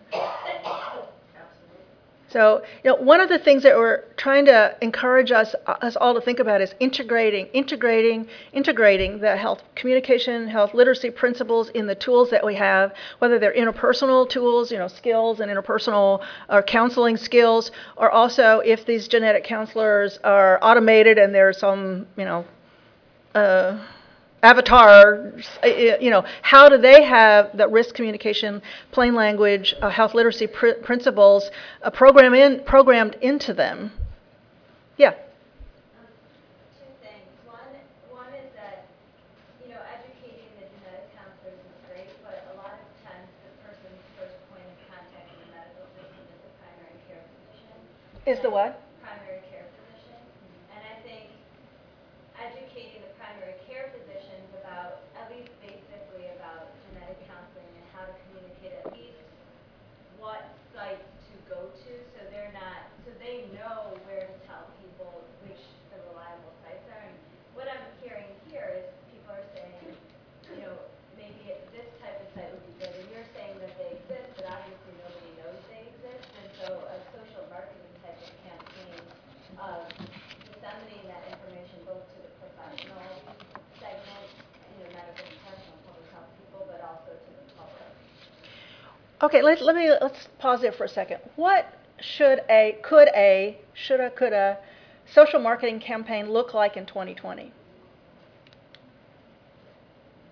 A: So, you know, one of the things that we're trying to encourage us, us all to think about is integrating, integrating, integrating the health communication, health literacy principles in the tools that we have, whether they're interpersonal tools, you know, skills and interpersonal or counseling skills, or also if these genetic counselors are automated and there's some, you know, uh, avatar, you know, how do they have the risk communication, plain language, uh, health literacy pr principles uh, program in, programmed into them? Yeah.
I: Um, two things. One, one is that, you know, educating the genetic counselors is great, but a lot of times the person's first point of contact in the medical system is the primary care physician.
A: Is the what?
I: Primary care physician. And I think educating the primary care physicians about, at least basically about genetic counseling and how to communicate at least what sites to go to, so they're not, so they know where to tell people which the reliable sites are. And what I'm hearing here is people are saying, you know, maybe it, this type of site would be good, and you're saying that they exist, but obviously nobody knows they exist, and so a social marketing type of campaign of disseminating that information both to the professional segment, you know, medical professional, public health people, but also to the public.
A: Okay, let, let me, let's pause there for a second. What should a, could a, shoulda, coulda, social marketing campaign look like in twenty twenty?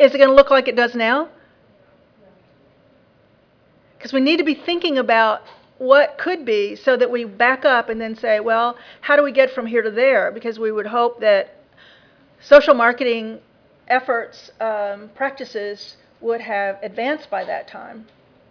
A: is it going to look like it does now? Because we need to be thinking about what could be so that we back up and then say, well, how do we get from here to there? Because we would hope that social marketing efforts, um, practices would have advanced by that time.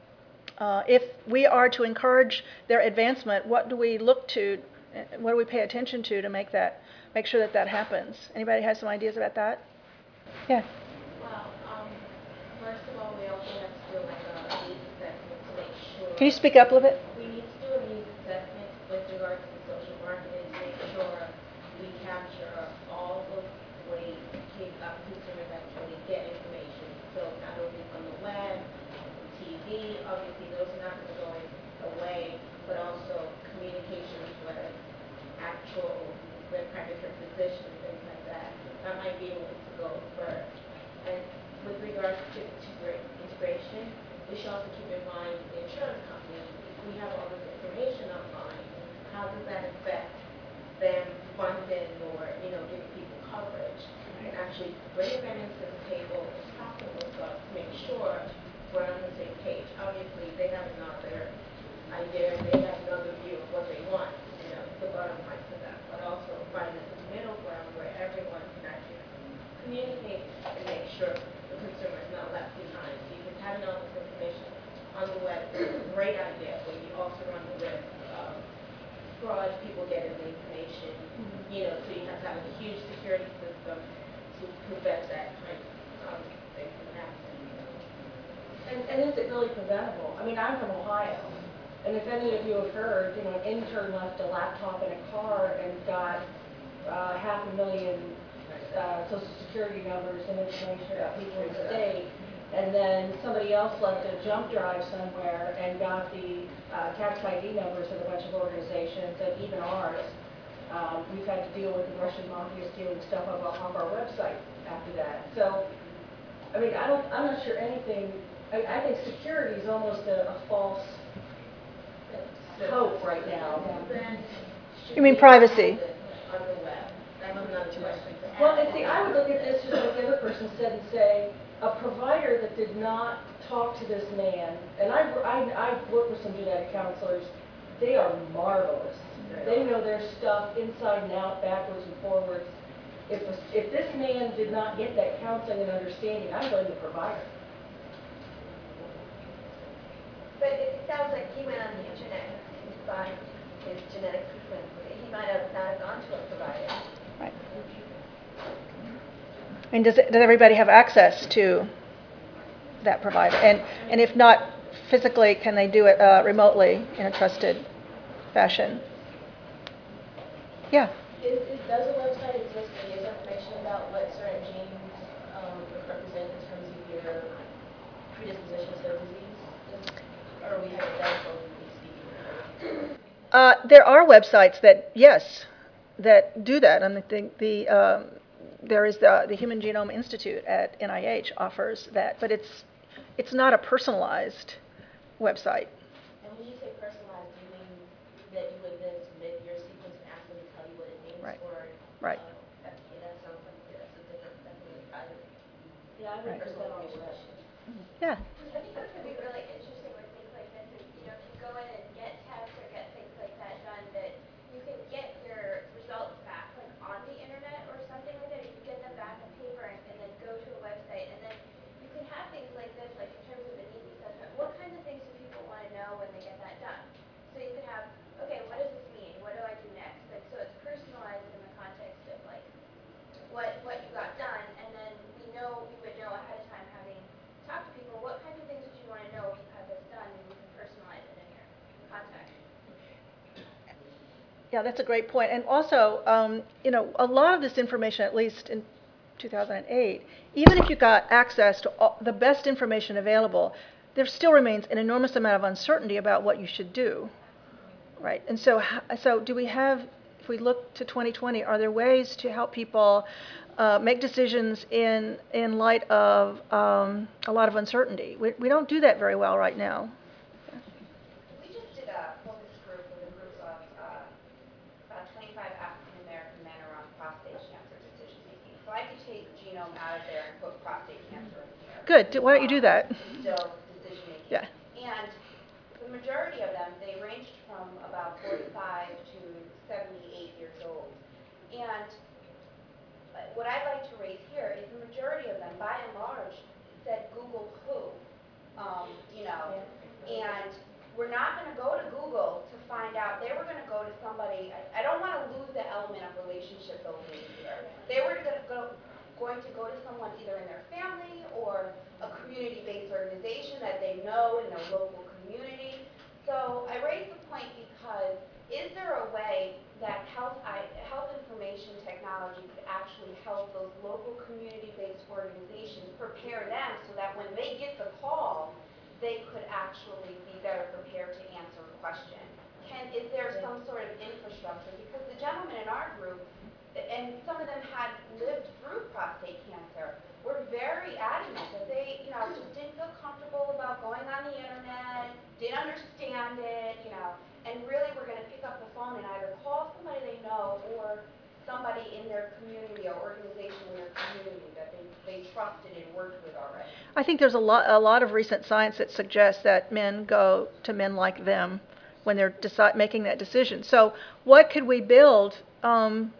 A: Uh, if we are to encourage their advancement, what do we look to, what do we pay attention to to make that, make sure that that happens? Anybody have some ideas about that? Yeah.
J: Well, um, first of all, we also have to do like a needs assessment to make sure.
A: Can you speak up a little bit?
J: We need to do a needs assessment with regards to social marketing to make sure we capture all the ways kids, uh, consumers actually get information. So not only from the web, T V, obviously those are not going to go away, but also communications with actual with primary care physicians, things like that. That might be able to go first. And with regards to integra- integration, we should also keep in mind the insurance companies. If we have all this information online, how does that affect them funding or, you know, giving people coverage? And actually bringing them into the table and talking with us to make sure we're on the same page. Obviously, they have another idea, they have another view of what they want, you know, the bottom line to that. But also finding the middle ground where everyone can actually communicate and make sure the consumer is not left behind. Because having all this information on the web is a great idea, but you also run the risk of fraud, people getting the information, you know, so you have to have a huge security system to prevent that kind of um, thing from happening.
F: And, and is it really preventable? I mean, I'm from Ohio, and if any of you have heard, you know, an intern left a laptop in a car and got uh, half a million uh, social security numbers and information about people in the state, and then somebody else left a jump drive somewhere and got the uh, tax I D numbers of a bunch of organizations, and even ours. Um, we've had to deal with the Russian mafia stealing stuff off, off our website after that. So, I mean, I don't, I'm not sure anything. I, I think security is almost a, a false hope right now.
J: Then should
A: You mean
J: we
A: privacy?
J: have it on the web? That's another question. to
F: Well,
J: ask.
F: and see, I would look at this just like the other person said and say, a provider that did not talk to this man, and I, I, I've worked with some genetic counselors, they are marvelous. They know their stuff inside and out, backwards and forwards. If, if this man did not get that counseling and understanding, I blame the provider.
I: But it sounds like he went on the internet and found his genetic sequence. He might have not have gone to a provider.
A: Right. And does, it, does everybody have access to that provider? And, and if not physically, can they do it uh, remotely in a trusted fashion? Yeah.
D: Is, is, does a website exist that gives information about what certain genes um, represent in terms of your predisposition to disease? Is, or are we hypothetically speaking?
A: Uh, there are websites that, yes, that do that. And I think the, um, there is the, the Human Genome Institute at N I H offers that, but it's, it's not a personalized website.
D: And when you say personalized, do you mean that you would then submit your sequence and ask them to tell you what it means?
A: Right.
D: Or,
A: Right.
D: Uh, that, yeah, that sounds like that's a different, that's a private.
F: Yeah, I would
A: Right.
F: put that on the list.
A: Yeah.
I: I think what could be really interesting with things like this is, you know, if you go in and get tests or get things like that done, that you can get your results back, like on the internet or something like that. You can get them back on paper and, and then go to a website, and then you can have things like this, like in terms of a needs assessment. What kinds of things do people want to know when they get that done? So you could have, okay, what does this mean? What do I do next? Like, so it's personalized in the context of like what what you got done, and then we know we would know ahead of time, having talked to people, what kinds of things would you want to know if you had this done, and you can personalize it in your context.
A: Yeah, that's a great point. And also, um, you know, a lot of this information, at least in two thousand eight, even if you got access to all, the best information available, there still remains an enormous amount of uncertainty about what you should do, right? And so, so do we have, if we look to twenty twenty, are there ways to help people uh, make decisions in, in light of um, a lot of uncertainty? We, we don't do that very well right now.
K: We just did a focus group with a group of uh, about twenty-five African American men around prostate cancer decision making. So I could take genome out of there and put prostate cancer
A: Good. Do- Why don't you do that?
K: Is still decision making.
A: Yeah.
K: And the majority of them, they ranged from about forty-five to seventy-eight years old. And uh, what I'd like to raise here is the majority of them, by and large, said Google who, um, you know, and we're not going to go to Google to find out. They were going to go to somebody. I, I don't want to lose the element of relationship building here. They were going to go going to go to someone either in their family or a community-based organization that they know in their local community. So I raise the point because is there a way that health, I, health information technology could actually help those local community-based organizations prepare them so that when they get the call, they could actually be better prepared to answer a question? Can, is there some sort of infrastructure? Because the gentleman in our group, and some of them had lived through prostate cancer, were very adamant that they, you know, just didn't feel comfortable about going on the internet, didn't understand it, you know, and really were going to pick up the phone and either call somebody they know or somebody in their community or organization in their community that they, they trusted and worked with already.
A: I think there's a lot, a lot of recent science that suggests that men go to men like them when they're decide, making that decision. So what could we build um,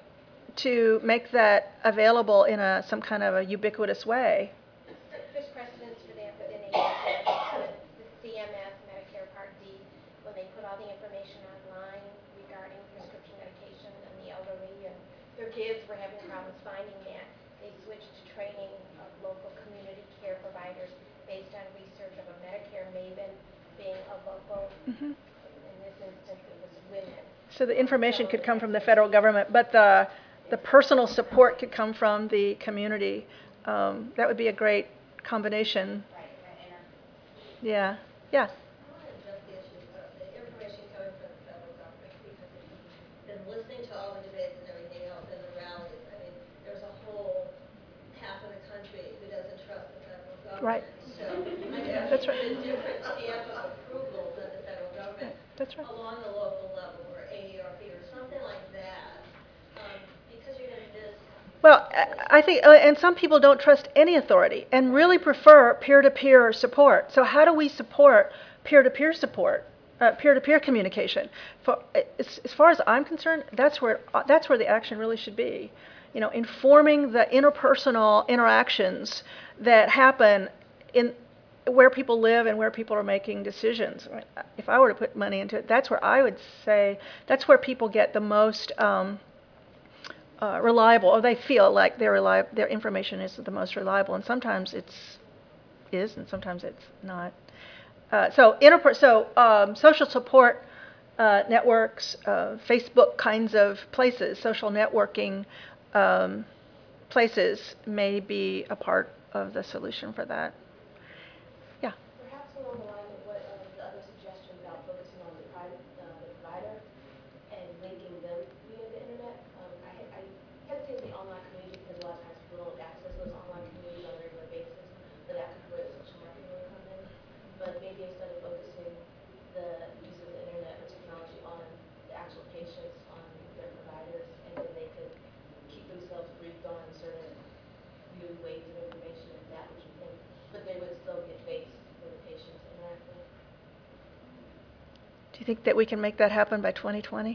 A: to make that available in a some kind of a ubiquitous way?
L: There's precedence for that within A H S, with the C M S, Medicare Part D, when they put all the information online regarding prescription medication and the elderly, and their kids were having problems finding that. They switched to training of local community care providers based on research of a Medicare maven being a local,
A: Mm-hmm.
L: in this instance it was women.
A: So the information could come from the federal government, but the the personal support could come from the community. Um, that would be a great combination.
K: Right, right, and
A: Yeah, yeah.
M: I want to address the issue of the information coming from the federal government, because if you've been listening to all the debates and everything else and the rallies, I mean, there's a whole half of the country who doesn't trust the federal government.
A: Right.
M: So I guess
A: That's right.
M: a different stamp of approval than the federal government.
A: That's right.
M: Along the local level, or A A R P or something like that, um, because you're going to miss.
A: Well, I- I think, uh, and some people don't trust any authority and really prefer peer-to-peer support. So how do we support peer-to-peer support, uh, peer-to-peer communication? For, as, as far as I'm concerned, that's where uh, that's where the action really should be. You know, informing the interpersonal interactions that happen in where people live and where people are making decisions. If I were to put money into it, that's where I would say that's where people get the most um, uh, reliable, or they feel like their reliable, their information is the most reliable. And sometimes it's is, and sometimes it's not. Uh, so interper- so um, social support uh, networks, uh, Facebook kinds of places, social networking um, places may be a part of the solution for that. Yeah.
D: Perhaps along the line of what uh, the other suggestion about focusing on the, private, uh, the provider and linking them via the internet. Um, I, I hesitate to say online communities because a lot of times people don't access those online communities on a regular basis, but that could be where the social marketing would come in. But maybe instead of focusing the use of the internet or technology on the actual patients, on their providers, and then they could keep themselves briefed on certain new waves of information, if that what you think, but they would still get face with the patients interact with.
A: Do you think that we can make that happen by twenty twenty?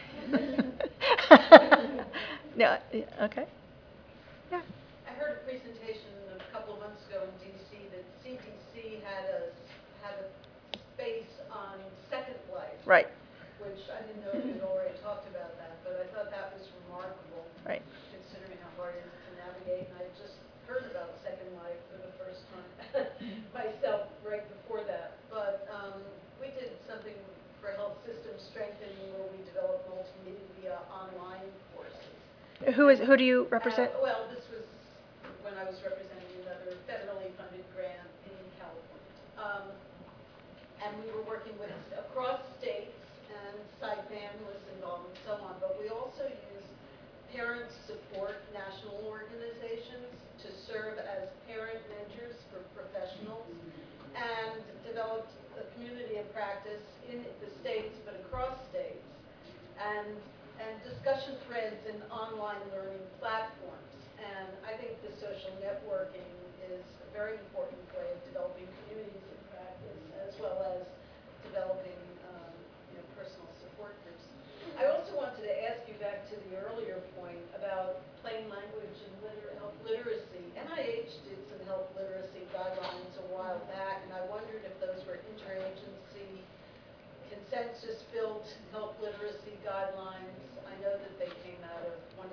A: Yeah. Okay. Yeah.
N: I heard a presentation a couple of months ago in D C that C D C had a, had a space on Second Life.
A: Right.
N: Which I didn't know if you'd already talked about that, but I thought that was remarkable.
A: Right.
N: Considering how hard it is to navigate. And I just heard about Second Life for the first time myself right before that. But um, we did something for health system strengthening where we developed multimedia online courses.
A: Who is who do you represent?
N: Uh, well, this was when I was representing another federally funded grant in California. Um, and we were working with across states, and Saipan was involved and so on. But we also used parent support national organizations to serve as parent mentors for professionals, and developed a community of practice in the states, but across states, and and discussion threads and online learning platforms. And I think the social networking is a very important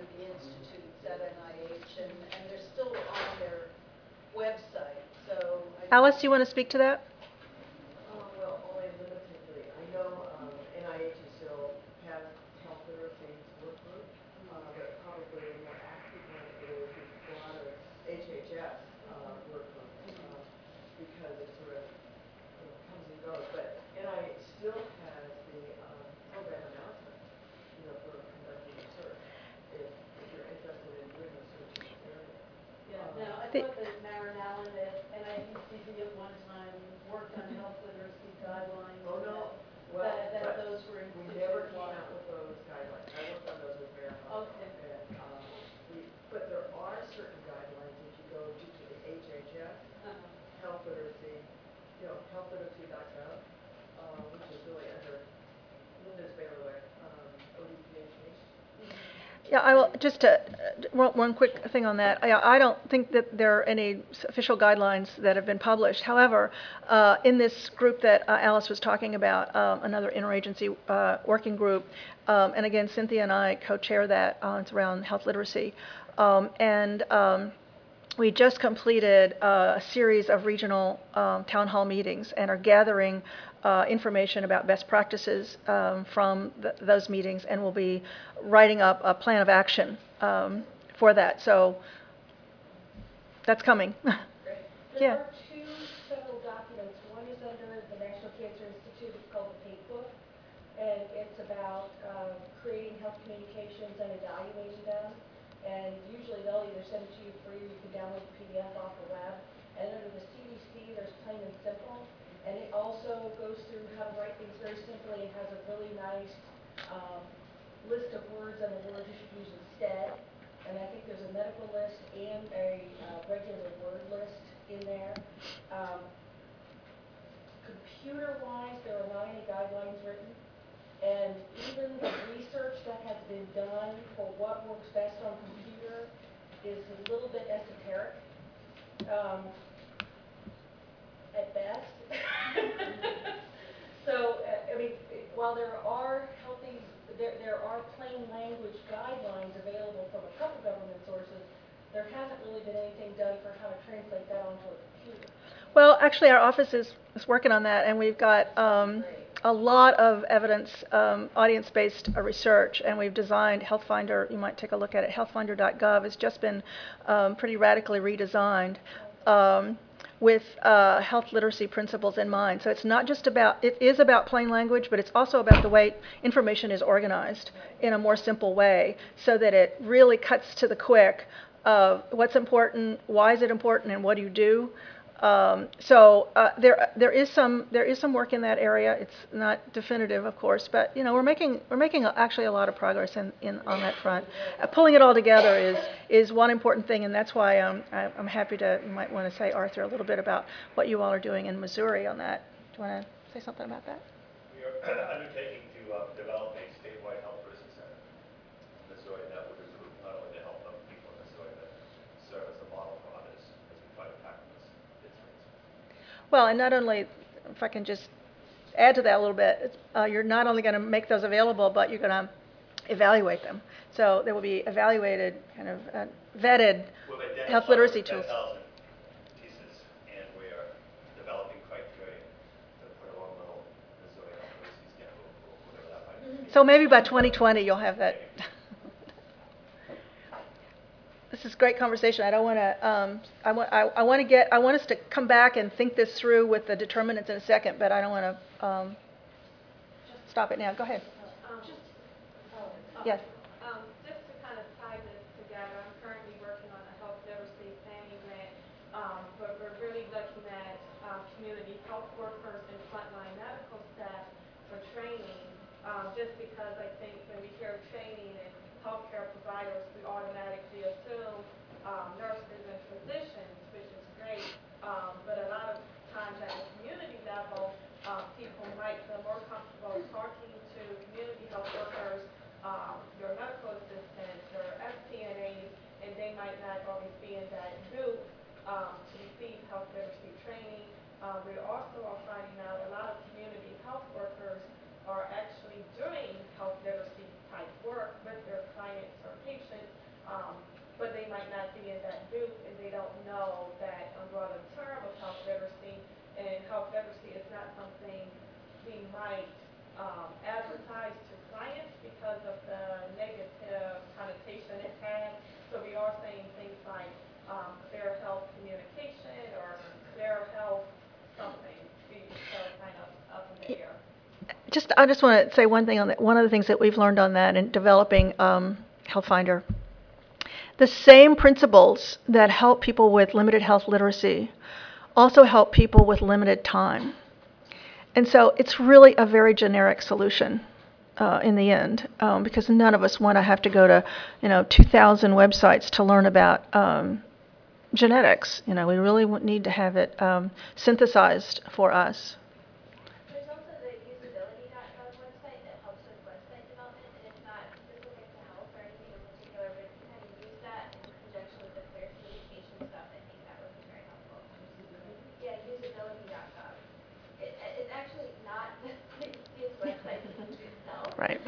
N: the institutes at N I H, and, and they're still on their website, so. I-
A: Alice, do you want to speak to that?
E: Uh, well, only limitedly. I know um, N I H is still has health literacy work group, uh, but probably a more active one is the broader H H S uh, work group, uh, because it sort of you know, comes and goes. But N I H still has the um, program announcement, you know, for conducting research, if, if you're interested in doing research in this area.
F: Yeah,
E: Um,
F: no, I
A: The-
F: thought that Marin Allen and I U C B at one time worked on health literacy guidelines.
E: Oh, no.
F: that-
E: Well,
F: That, that
E: but
F: those were
E: we
F: instituted.
E: never came out with those guidelines. I worked on those with Mayor Hall.
F: Okay.
E: And, um, we, but there are certain guidelines if you go to the H H S,
F: Uh-huh.
E: health literacy, you know, health literacy dot gov, uh, which is really under Linda's bailiwick, um, O D P H H.
A: Yeah, I will, just to, uh, one, one quick thing on that. I, I don't think that there are any official guidelines that have been published. However, uh, in this group that uh, Alice was talking about, um, another interagency uh, working group, um, and again, Cynthia and I co-chair that, uh, it's around health literacy. Um, and um, we just completed uh, a series of regional um, town hall meetings and are gathering uh, information about best practices um, from th those meetings, and we'll be writing up a plan of action um, for that. So that's coming.
F: Great.
A: Yeah.
F: There are two federal documents. One is under the National Cancer Institute. It's called the PAPE Book, and it's about um, creating health communications and evaluating them. And usually they'll either send it to you free or you can download the P D F off the web. And under the C D C, there's Plain and Simple. And it also goes through how to write things very simply and has a really nice um, list of words and the words you should use instead. And I think there's a medical list and a uh, regular word list in there. Um, Computer-wise, there are not any guidelines written. And even the research that has been done for what works best on computer is a little bit esoteric, um, at best. So, uh, I mean, it- while there are healthy, there, there are plain language guidelines available from a couple government sources, there hasn't really been anything done for how to translate that onto a computer.
A: Well, actually, our office is, is working on that, and we've got um, a lot of evidence, um, audience-based uh, research, and we've designed Health Finder. You might take a look at it. health finder dot gov has just been um, pretty radically redesigned um, with uh, health literacy principles in mind. So it's not just about, it is about plain language, but it's also about the way information is organized in a more simple way so that it really cuts to the quick of what's important, why is it important, and what do you do. Um, so uh, there, there is some, there is some work in that area. It's not definitive, of course, but you know, we're making, we're making a, actually a lot of progress in, in on that front. Uh, pulling it all together is, is one important thing, and that's why um, I, I'm happy to. You might want to say, Arthur, a little bit about what you all are doing in Missouri on that. Do you want to say something about that?
G: We are undertaking to uh, develop a statewide health literacy center in Missouri that would recruit not only the health of people in Missouri, but serve as a model for others as we try to tackle this.
A: Well, and not only, if I can just add to that a little bit, uh, you're not only going to make those available, but you're going to evaluate them. So there will be evaluated, kind of uh, vetted
G: We've identified
A: health literacy
G: ten
A: tools.
G: thousand pieces, and we are developing criteria to put our own little Missouri health literacy schedule, whatever that might be.
A: So maybe by twenty twenty, you'll have that. This is great conversation. I don't want to. Um, I want. I, I want to get. I want us to come back and think this through with the determinants in a second. But I don't want to um, stop it now. Go ahead.
D: Um, just, oh, uh,
A: Yes.
D: Um, just to kind of tie this together, I'm currently working on a health literacy planning grant, um, but we're really looking at um, community health workers and frontline medical staff for training. Um, just because I think when we hear training and healthcare providers, we automatically assume um, nurses and physicians, which is great. Um, but a lot of times at the community level, uh, people might feel more comfortable talking to community health workers, um, your medical assistants, your F P N As, and they might not always be in that group um, to receive health literacy training. Uh, we also are finding out a lot of community health workers are actually doing health literacy type work with their clients or patients,
F: Um, but they might not be in that group, and they don't know that umbrella term of health literacy, and health literacy is not something we might um, advertise to clients because of the negative connotation it's had. So we are saying things like um, clear health communication or clear health something, so kind of up in the air.
A: Just, I just want to say one thing on that. One of the things that we've learned on that in developing um, Health Finder, the same principles that help people with limited health literacy also help people with limited time. And so it's really a very generic solution uh, in the end, um, because none of us want to have to go to, you know, two thousand websites to learn about um, genetics. You know, we really need to have it um, synthesized for us.
I: There's also the usability dot gov website that helps with website development, and it's not specific to health or anything in particular, but if you kind of use that in conjunction with the clear communication stuff, I think that would be very helpful. Yeah, usability dot gov. It, it's actually not the easiest website to use itself.
A: Right.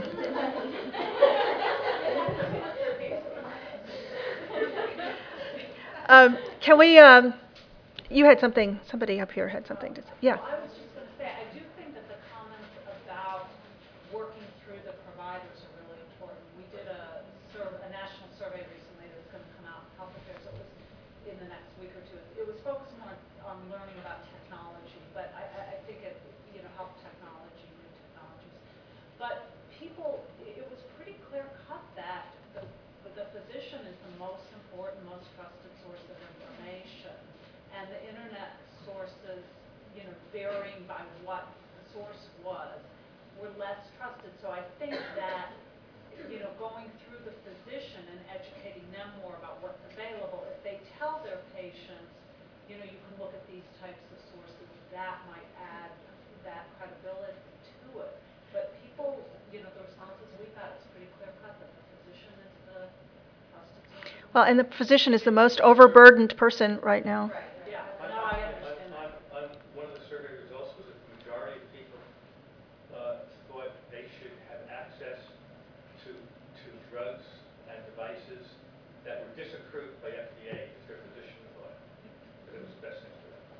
A: um, can we, um, you had something, somebody up here had something to say. Yeah.
F: Well, I was just going to say, I do think that the comments about working through the providers are really important. We did a, sur- a national survey recently that's going to come out in Health Affairs. It was in the next week or two. It was focused more on learning about technology, but I, I I think it, you know, health technology, new technologies. But people, it was pretty clear cut that the, the physician is the most important, most trusted source of information. And the internet sources, you know, varying by what the source was, were less trusted. So I think that, you know, going through the physician and educating them more about what's available, if they tell their patients, you know, you can look at these types of sources, that might add that credibility to it. But people, you know, the responses we got is pretty clear cut that the physician is the trusted source.
A: Well, and the physician is the most overburdened person right now.
F: Right. Yeah.
G: On,
F: No, I understand
G: on,
F: that.
G: on, on one of the survey results was that the majority of people uh, thought they should have access to to drugs and devices that were disapproved by F D A if their physician thought that it was the best thing for them.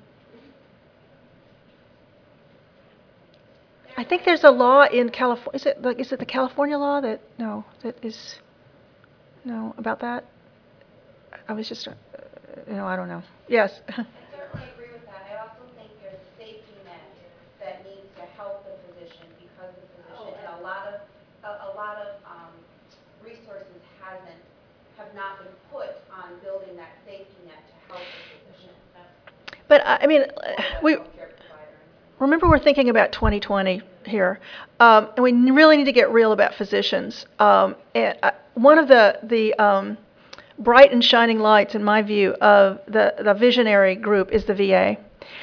A: I think there's a law in California. Is it, like, is it the California law that, no, that is, no, about that? I was just, uh, you know, I don't know. Yes.
K: I certainly agree with that. I also think there's a safety net that needs to help the physician because the physician, and a lot of, a, a lot of um, resources hasn't, have not been put on building that safety net to help the physician.
A: But, I mean, we, remember we're thinking about twenty twenty here, um, and we really need to get real about physicians. Um, and uh, one of the, the um, bright and shining lights, in my view, of the, the visionary group is the V A.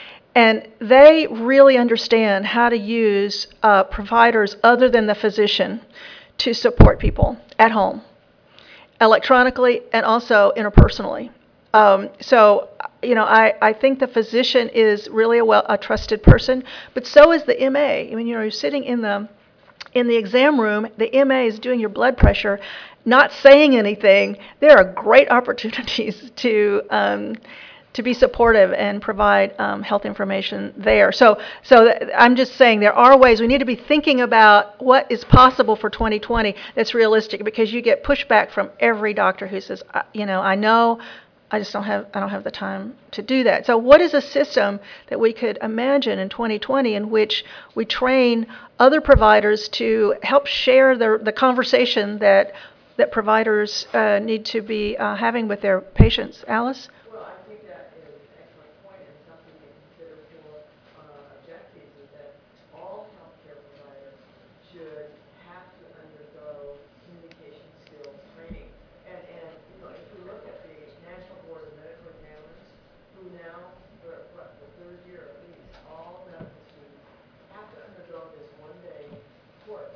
A: And they really understand how to use uh, providers other than the physician to support people at home, electronically and also interpersonally. Um, so, you know, I, I think the physician is really a, well, a trusted person, but so is the M A. I mean, you know, you're sitting in the in the exam room, the M A is doing your blood pressure, not saying anything. There are great opportunities to um, to be supportive and provide um, health information there. So, so th- I'm just saying there are ways. We need to be thinking about what is possible for twenty twenty that's realistic, because you get pushback from every doctor who says, uh, you know, I know, I just don't have, I don't have the time to do that. So what is a system that we could imagine in twenty twenty in which we train other providers to help share the, the conversation that, that providers uh, need to be uh, having with their patients? Alice?
E: Well, I think that is an excellent point, and something to consider for uh, objectives is that all healthcare providers should have to undergo communication skills training. And, and you know, if we look at the National Board of Medical Examiners, who now, for what, the third year at least, all medical students have to undergo this one-day course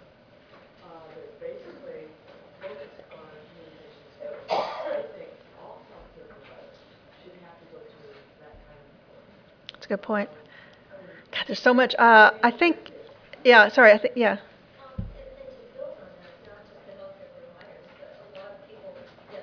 E: uh, that's basically focused on communication skills. I think all healthcare providers should have to go through that kind of course.
A: That's a good point. God, there's so much. Uh, I think, yeah, sorry, I think, yeah.
M: Um, and, and to build on that, not just the healthcare providers, but a lot of people get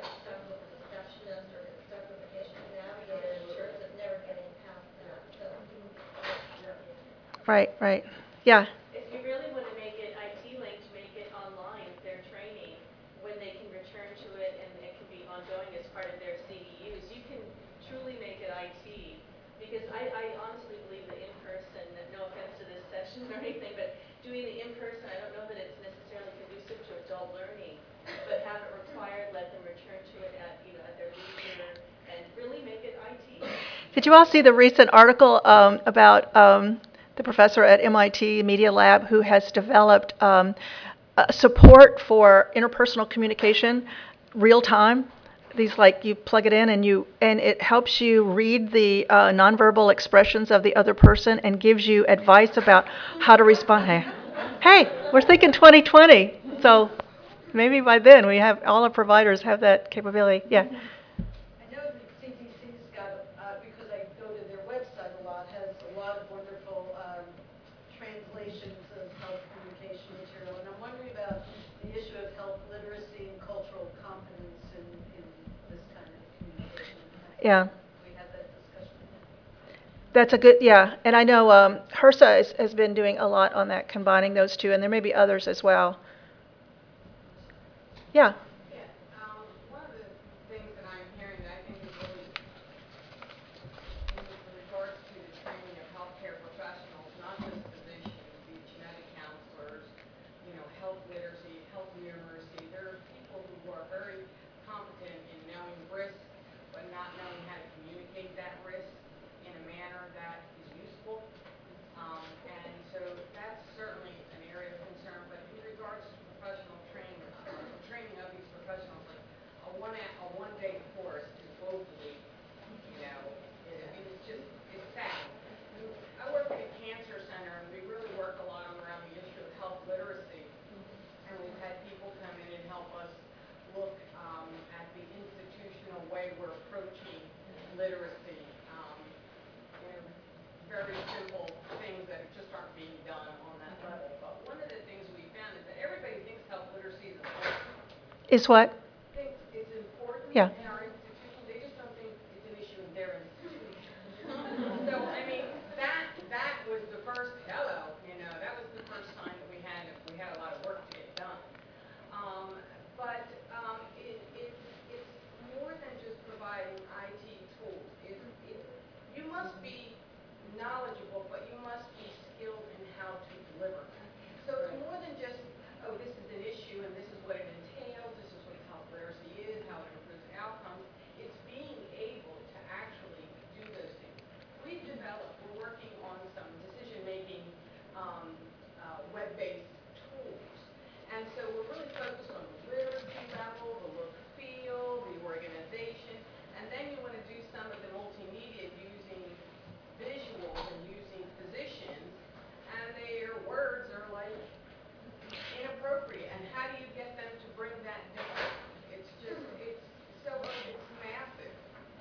A: right, right. Yeah,
D: If you really want to make it I T linked, make it online, their training, when they can return to it and it can be ongoing as part of their C D Us. You can truly make it I T. Because I, I honestly believe that in-person, no offense to this session or anything, but doing the in-person, I don't know that it's necessarily conducive to adult learning, but have it required, let them return to it at, you know, at their leisure, and really make it I T.
A: did you all see the recent article um, about um, the professor at M I T Media Lab who has developed um, uh, support for interpersonal communication real time? These, like, you plug it in and you and it helps you read the uh, nonverbal expressions of the other person and gives you advice about how to respond. Hey, hey, we're thinking twenty twenty, so maybe by then we have all our providers have that capability. Yeah.
N: I know that C D C's got, uh, because I go to their website a lot, has a lot of wonderful um, translations of health communication material. And I'm wondering about the issue of health literacy and cultural competence in, in this kind of communication.
A: Yeah.
N: We had that discussion.
A: That's a good, yeah. And I know um, HRSA is, has been doing a lot on that, combining those two, and there may be others as well. Yeah.
O: Yeah, um, one of the things that I'm hearing that I think is really in regards to the training of healthcare professionals, not just physicians, the genetic counselors, you know, health literacy, health numeracy. There are people who are very competent in knowing risk, but not knowing how to communicate that risk in a manner that is useful. Um, and so that's certainly an area of concern. But in regards to professional training, uh, training of these professionals, like a one a one day course is woefully, you know, it, I mean, it's just it's sad. I work at a cancer center, and we really work a lot around the issue of health literacy. And we've had people come in and help us look um, at the institutional way we're approaching literacy. Um, you know, very simple things that just aren't being done on that level. But one of the things we found is that everybody thinks health literacy is important.
A: Is what?
O: Thinks it's important
A: Yeah.
O: in our institution. They just don't think it's an issue in their institution. So I mean, that that was the first hello. You know, that was the first sign that we had we had a lot of work to get done. Um, but um, it, it's it's more than just providing I T tools. It, it, you must be knowledgeable, but you must be skilled in how to deliver. So it's more than just, oh, this is an issue and this is what it entails, this is what health literacy is, how it improves outcomes. It's being able to actually do those things. We've developed, we're working on some decision-making um, uh, web-based tools. And so we're really focused on the literacy level, the look, feel, the organization, and then you want to do some of the multimedia using visuals and using physicians, and their words are like inappropriate. And how do you get them to bring that down? It's just, it's so, it's massive.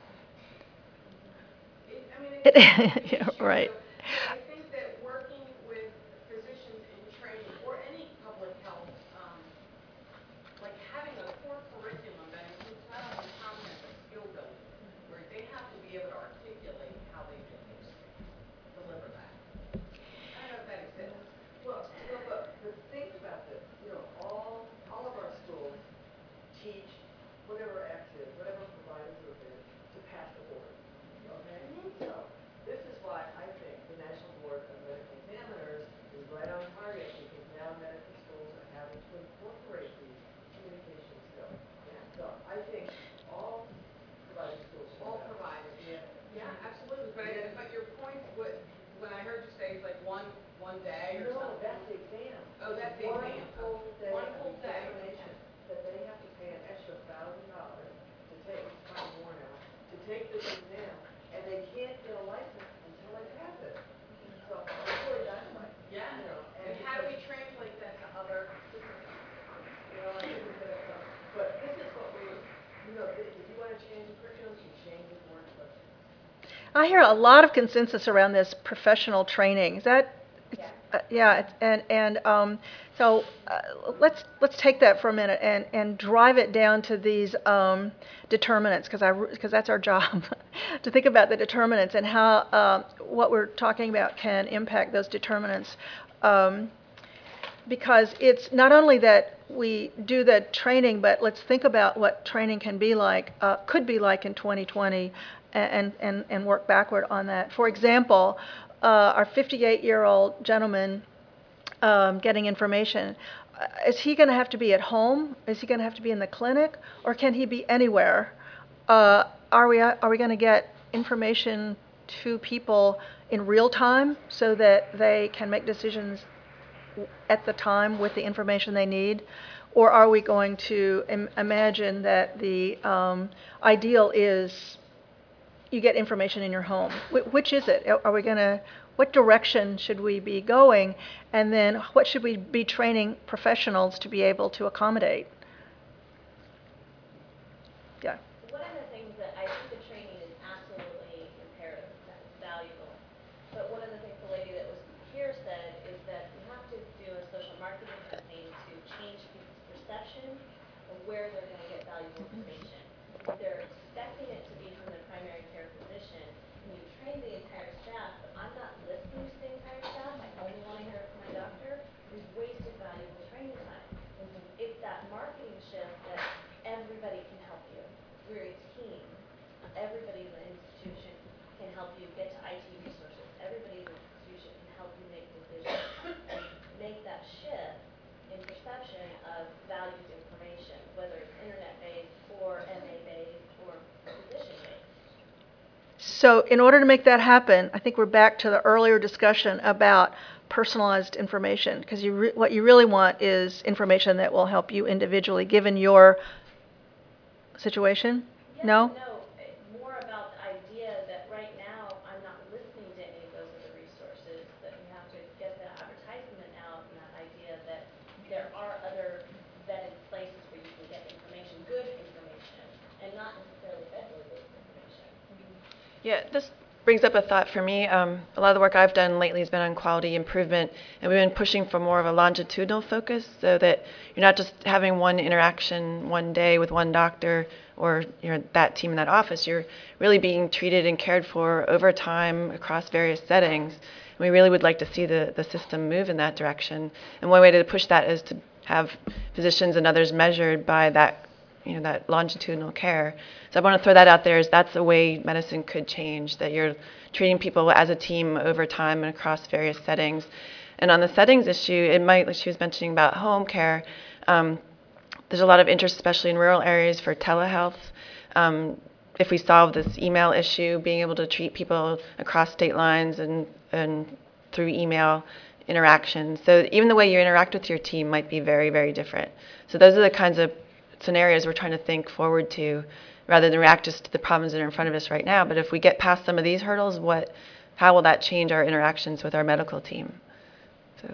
O: It, I mean, it's
A: It, yeah, right.
O: So I think that working with physicians in training or any public health, um, like having a core curriculum that includes not only content but skill building, where they have to be able to articulate how they do those things, deliver that. I don't know if that exists.
E: Well, well, but, but think about this, you know, all, all of our schools teach whatever X is, whatever provider group is, to pass the board, okay? So, this is why I think the National Board of Medical Examiners is right on target, because now medical schools are having to incorporate these communication skills. Yeah. So, I think all provider schools should
O: All
E: have.
O: providers.
E: Yeah.
O: Yeah, absolutely. But, I, but your point, what, when I heard you say it's like one, one day or
E: No,
O: something.
E: that's the exam.
O: Oh, that's the
E: One
O: exam.
E: full day
O: One
E: of
O: full day.
E: examination that they have to pay an extra thousand dollars to take, it's probably more now, to take this exam, and they can't get a license until they pass it. So, it's really dynamite.
O: Yeah.
E: You know,
O: And how do we translate that to other disciplines?
E: You know, I think we get it done. But this is what we, you know, if you want to change the curriculum, you change the board questions.
A: I hear a lot of consensus around this professional training. Is that? It's, uh, yeah, it's, and and um, so uh, let's let's take that for a minute and and drive it down to these um, determinants, because I because that's our job. to think about the determinants and how uh, what we're talking about can impact those determinants. Um, because it's not only that we do the training, but let's think about what training can be like, uh, could be like in twenty twenty, and, and, and work backward on that. For example, uh, our fifty-eight-year-old gentleman um, getting information, uh, is he going to have to be at home? Is he going to have to be in the clinic? Or can he be anywhere? Uh, are we, are we going to get information to people in real time so that they can make decisions at the time with the information they need? Or are we going to im- imagine that the um, ideal is you get information in your home? Wh- which is it? Are we going to, what direction should we be going? And then what should we be training professionals to be able to accommodate? Yeah.
D: One of the things that I think the training is absolutely imperative, that it's valuable. But one of the things the lady that was here said is that we have to do a social marketing campaign to change people's perception of where they're going to get valuable information. If they're expecting it to be from the primary care physician, and you train the entire staff, but I'm not listening to the entire staff, I only want to hear it from my doctor, we've wasted valuable training time. It's that marketing shift that everybody can help you. We're a team. Everybody in the institution can help you get to I T resources. Everybody in the institution can help you make decisions and make that shift in perception of valued information, whether it's internet-based or M A-based or physician-based.
A: So in order to make that happen, I think we're back to the earlier discussion about personalized information, because you re- what you really want is information that will help you individually, given your situation.
D: Yes,
A: No?
D: No, it's more about the idea that right now I'm not listening to any of those other resources, that we have to get the advertisement out, and that idea that there are other vetted places where you can get information, good information, and not necessarily federally based information.
B: Yeah, this brings up a thought for me. Um, a lot of the work I've done lately has been on quality improvement, and we've been pushing for more of a longitudinal focus so that you're not just having one interaction one day with one doctor or you know, that team in that office. You're really being treated and cared for over time across various settings. And we really would like to see the, the system move in that direction. And one way to push that is to have physicians and others measured by that you know, that longitudinal care. So I want to throw that out there as that's a way medicine could change, that you're treating people as a team over time and across various settings. And on the settings issue, it might, like she was mentioning about home care, um, there's a lot of interest, especially in rural areas, for telehealth. Um, if we solve this email issue, being able to treat people across state lines and, and through email interactions. So even the way you interact with your team might be very, very different. So those are the kinds of scenarios we're trying to think forward to rather than react just to the problems that are in front of us right now. But if we get past some of these hurdles, what, how will that change our interactions with our medical team? So,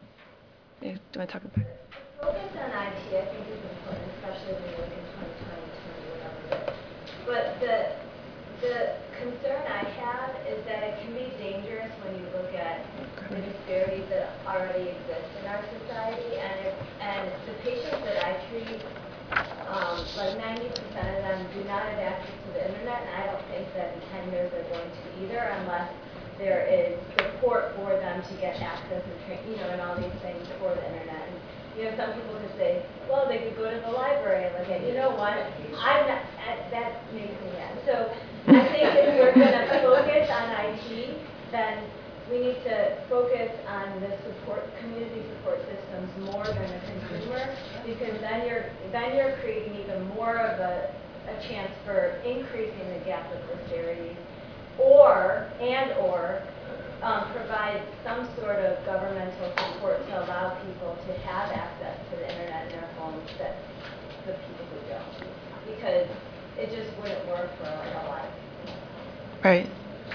B: yeah, do you want to talk about it?
I: Focus on I T, I think, is important, especially when you look in twenty twenty, twenty whatever it is. But the, the concern I have is that it can be dangerous when you look at the disparities that already exist in our society. And, if, and the patients that I treat, Um, like ninety percent of them do not have access to the internet, and I don't think that in ten years they're going to either, unless there is support for them to get access and train, you know, and all these things for the internet. And, you know, some people could say, well, they could go to the library and look at, you know what, I'm not, that makes me mad. So I think if we're going to focus on I T, then we need to focus on the support, community support systems more than the consumer, because then you're then you're creating even more of a, a chance for increasing the gap of disparities, or and or um, provide some sort of governmental support to allow people to have access to the internet in their homes that the people who don't, because it just wouldn't work for like a lot of people.
B: Right.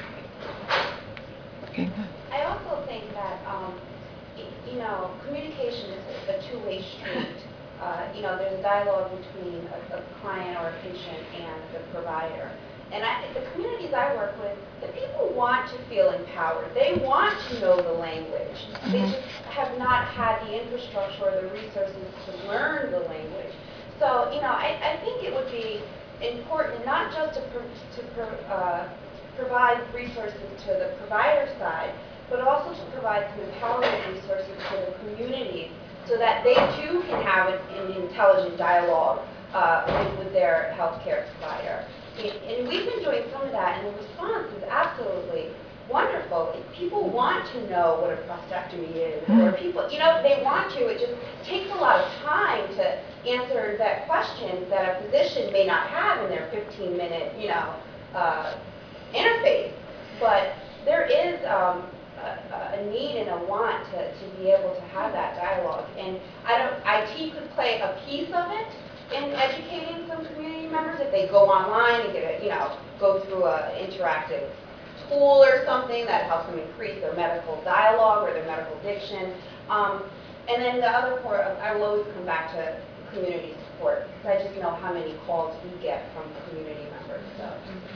B: Okay.
K: I also think that, um, you know, communication is a two-way street. Uh, you know, there's a dialogue between a, a client or a patient and the provider. And I, the communities I work with, the people want to feel empowered. They want to know the language. They just have not had the infrastructure or the resources to learn the language. So, you know, I, I think it would be important not just to, pro to pro uh, provide resources to the provider side, but also to provide some empowerment resources to the communities so that they too can have an, an intelligent dialogue uh, with, with their healthcare provider. And, and we've been doing some of that, and the response is absolutely wonderful. People want to know what a prostatectomy is, or people, you know, they want to. It just takes a lot of time to answer that questions that a physician may not have in their fifteen minute, you know, uh, interface. But there is um, a, a need and a want to, to be able to have that dialogue. And I don't, I T could play a piece of it in educating some community members if they go online and get a, you know, go through a interactive tool or something that helps them increase their medical dialogue or their medical diction. Um, and then the other part, I will always come back to community support, because I just know how many calls we get from community members. So,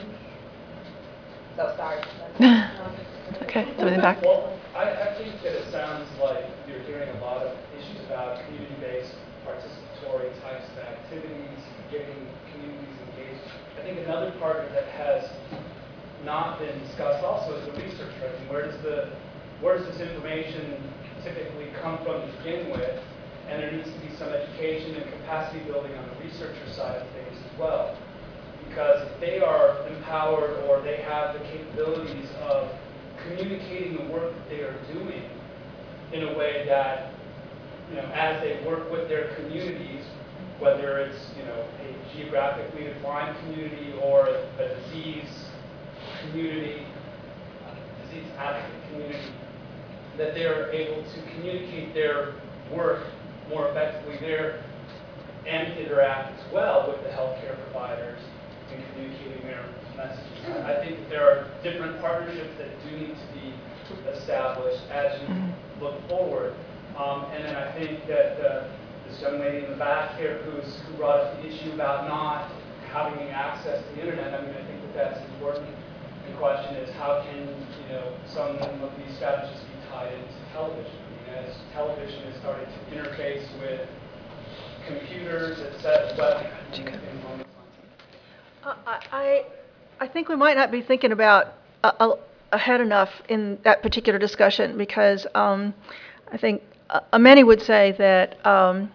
K: so sorry.
A: Okay, something back.
C: Well, I, I think that it sounds like you're hearing a lot of issues about community-based participatory types of activities, getting communities engaged. I think another part that has not been discussed also is the research, right? And where does the where does this information typically come from to begin with? And there needs to be some education and capacity building on the researcher side of things as well. Because if they are empowered or they have the capabilities of communicating the work that they are doing in a way that, you know, as they work with their communities, whether it's, you know, a geographically defined community or a disease community, disease advocate community, that they're able to communicate their work more effectively there and interact as well with the healthcare providers in communicating their messages. I think that there are different partnerships that do need to be established as you look forward. Um, and then I think that uh, this young lady in the back here who's, who brought up the issue about not having access to the internet, I mean, I think that that's important. The question is, how can, you know, some of these strategies be tied into television? I mean, as television is starting to interface with computers, et cetera.
A: Uh, I, I think we might not be thinking about uh, uh, ahead enough in that particular discussion, because um, I think uh, many would say that um,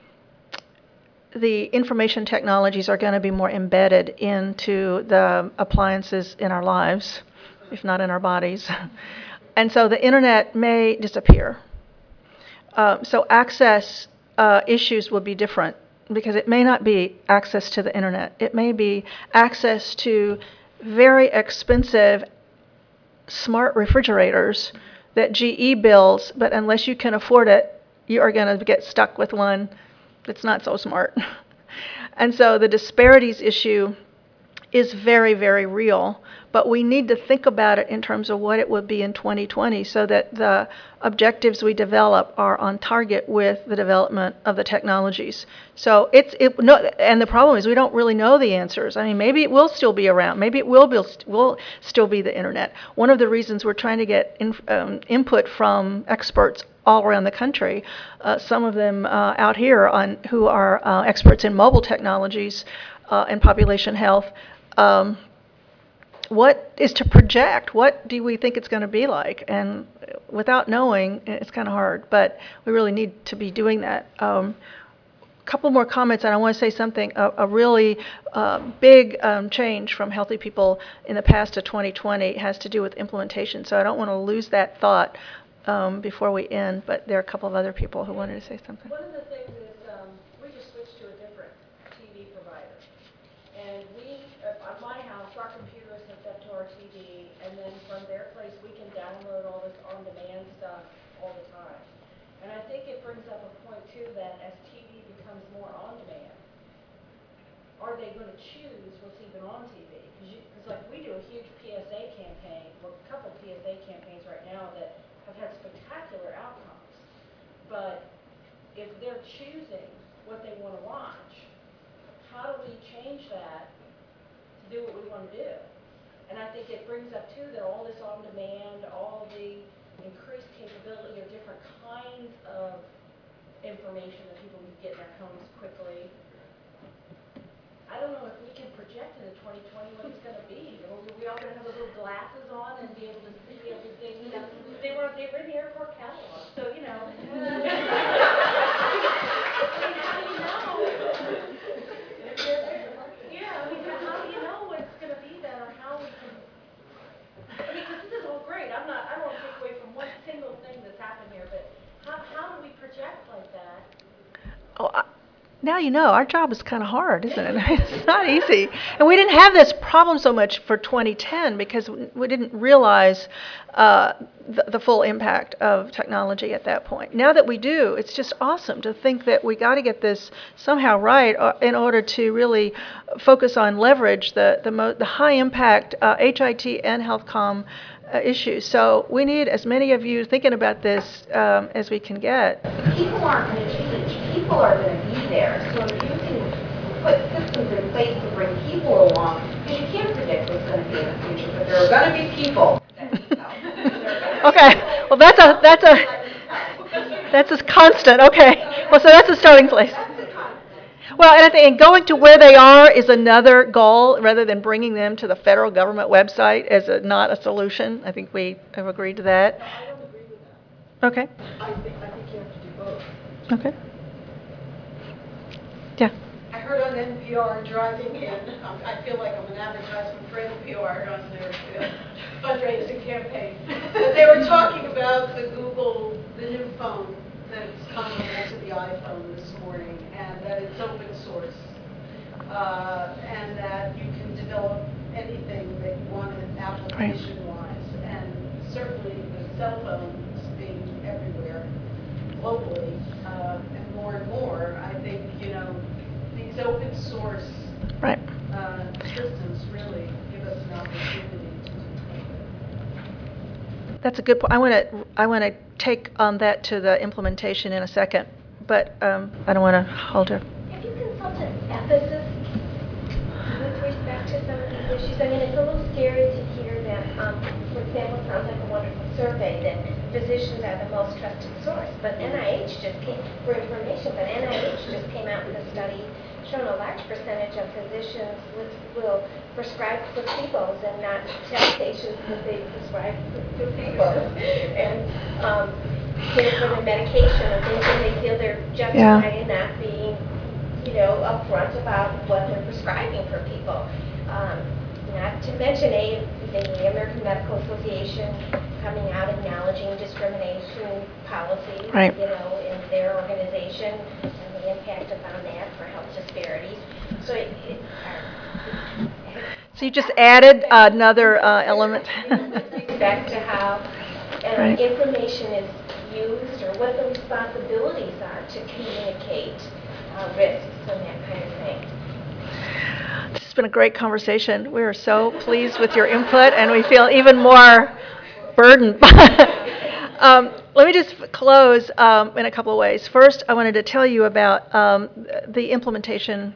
A: the information technologies are going to be more embedded into the appliances in our lives, if not in our bodies. And so the internet may disappear. Uh, so access uh, issues will be different, because it may not be access to the internet. It may be access to very expensive smart refrigerators that G E builds, but unless you can afford it, you are going to get stuck with one that's not so smart. And so the disparities issue is very, very real, but we need to think about it in terms of what it would be in twenty twenty so that the objectives we develop are on target with the development of the technologies. So it's, it, no, and the problem is we don't really know the answers. I mean, maybe it will still be around. Maybe it will, be, will still be the internet. One of the reasons we're trying to get in, um, input from experts all around the country, uh, some of them uh, out here on who are uh, experts in mobile technologies uh, and population health, um, what is to project? What do we think it's going to be like? And without knowing, it's kind of hard, but we really need to be doing that. Um, a couple more comments, and I want to say something, a, a really uh, big um, change from Healthy People in the past to twenty twenty has to do with implementation, so I don't want to lose that thought um, before we end, but there are a couple of other people who wanted to say something.
F: One of the things is um, we just switched to a different T V provider. And we, at my house, our computer is hooked up to our T V, and then from their place we can download all this on-demand stuff all the time. And I think it brings up a point too that as T V becomes more on-demand, are they going to choose what's even on T V? Because like we do a huge P S A campaign, or a couple P S A campaigns right now that have had spectacular outcomes. But if they're choosing what they want to watch, how do we change that to do what we want to do? And I think it brings up too that all this on-demand, all the increased capability of different kinds of information that people can get in their homes quickly. I don't know if we can project into twenty twenty what it's gonna be. Are we all gonna have those little glasses on and be able to see everything? You know, they were, they were in the airport catalog, so, you know. I mean, how do you know? Yeah, I mean, how do you know what it's gonna be then, or how we can, I mean, because this is all great. I'm not, I don't want to take away from one single thing that's happened here, but how, how do we project like that?
A: Oh, I, now you know, our job is kind of hard, isn't it? It's not easy. And we didn't have this problem so much for twenty ten because we didn't realize uh, the, the full impact of technology at that point. Now that we do, it's just awesome to think that we got to get this somehow right in order to really focus on leverage the, the, mo the high impact uh, H I T and HealthComm uh, issues. So we need as many of you thinking about this um, as we can get.
K: People aren't going to change. People are going to be there. So if you can put systems in place to bring people along, because you can't predict what's going to be in the future, but there are going to be people that need help.
A: Okay. Well, that's a that's a that's a constant. Okay. Well, so that's a starting place. Well, and I think and going to where they are is another goal, rather than bringing them to the federal government website as a, not a solution. I think we have agreed to that.
E: No, I don't agree with that.
A: Okay.
E: I think, I think you have to do both.
A: Okay. Yeah.
N: I heard on N P R driving in, um, I feel like I'm an advertisement for N P R on their uh, fundraising campaign, but they were talking about the Google, the new phone that's coming into the iPhone this morning, and that it's open source, uh, and that you can develop anything that you want application-wise, and certainly the cell phones being everywhere globally, uh, and more and more, I think, you know, these open source
A: right.
N: uh, systems really give us an opportunity to do
A: That's a good point. I want to I want to take on that to the implementation in a second, but um, I don't want to hold her.
L: Have you consulted ethicists with respect to some of these issues? I mean, it's a little scary to hear that, um, for example, it sounds like a wonderful survey that physicians are the most trusted source, but N I H just came, for information, but N I H just came out with a study showing a large percentage of physicians will prescribe placebos and not tell patients that they prescribe placebos and um, pay for their medication and things, and they feel they're justified yeah. in not being, you know, upfront about what they're prescribing for people. Um, not to mention a, the American Medical Association coming out acknowledging discrimination policies,
A: right.
L: you know, in their organization and the impact upon that for health disparities. So it, it uh,
A: So you just added another uh, element.
L: With respect to how uh,
A: right.
L: information is used or what the responsibilities are to communicate uh, risks and that kind of thing.
A: This has been a great conversation. We are so pleased with your input, and we feel even more burdened. um, let me just close um, in a couple of ways. First, I wanted to tell you about um, the implementation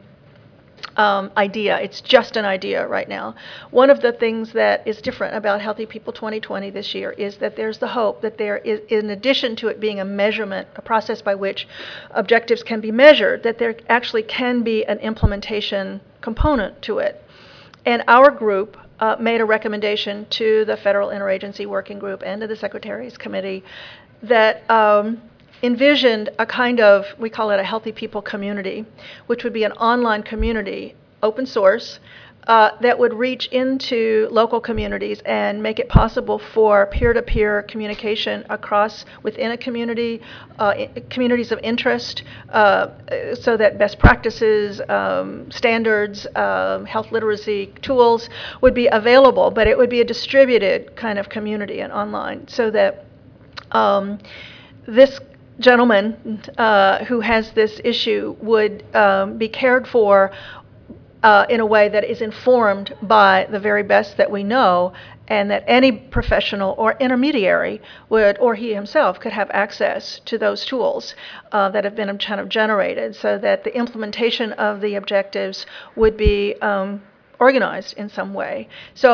A: Um, idea. It's just an idea right now. One of the things that is different about Healthy People twenty twenty this year is that there's the hope that there is, in addition to it being a measurement, a process by which objectives can be measured, that there actually can be an implementation component to it. And our group uh, made a recommendation to the Federal Interagency Working Group and to the Secretary's Committee that um, envisioned a kind of, we call it a Healthy People community, which would be an online community, open source, uh, that would reach into local communities and make it possible for peer-to-peer communication across within a community, uh, I- communities of interest, uh, so that best practices, um, standards, um, health literacy tools would be available, but it would be a distributed kind of community and online, so that um, this gentleman uh, who has this issue would um, be cared for uh, in a way that is informed by the very best that we know, and that any professional or intermediary would, or he himself, could have access to those tools uh, that have been kind of generated, so that the implementation of the objectives would be um, organized in some way. So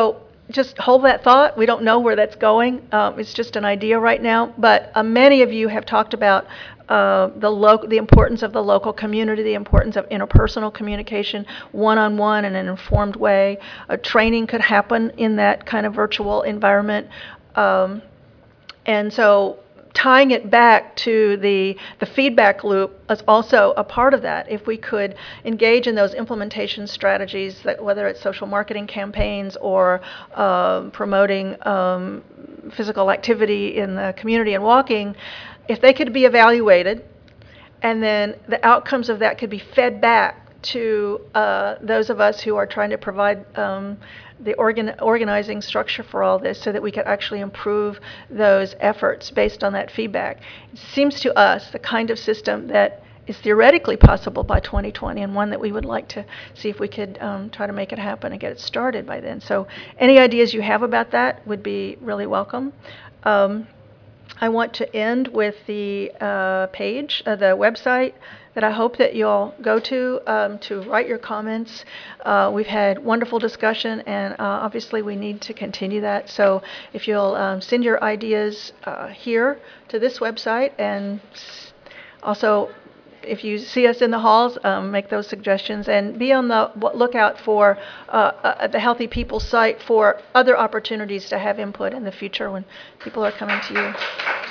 A: just hold that thought. We don't know where that's going. Um, it's just an idea right now. But uh, many of you have talked about uh, the local, the importance of the local community, the importance of interpersonal communication, one-on-one in an informed way. A training could happen in that kind of virtual environment. Um, and so tying it back to the, the feedback loop is also a part of that. If we could engage in those implementation strategies, that whether it's social marketing campaigns or uh, promoting um, physical activity in the community and walking, if they could be evaluated and then the outcomes of that could be fed back to uh, those of us who are trying to provide um, the organ organizing structure for all this so that we could actually improve those efforts based on that feedback. It seems to us the kind of system that is theoretically possible by twenty twenty and one that we would like to see if we could um, try to make it happen and get it started by then. So any ideas you have about that would be really welcome. Um, I want to end with the uh, page, uh, the website that I hope that you'll go to um, to write your comments. Uh, we've had wonderful discussion, and uh, obviously we need to continue that. So if you'll um, send your ideas uh, here to this website, and also if you see us in the halls, um, make those suggestions, and be on the lookout for uh, uh, the Healthy People site for other opportunities to have input in the future when people are coming to you.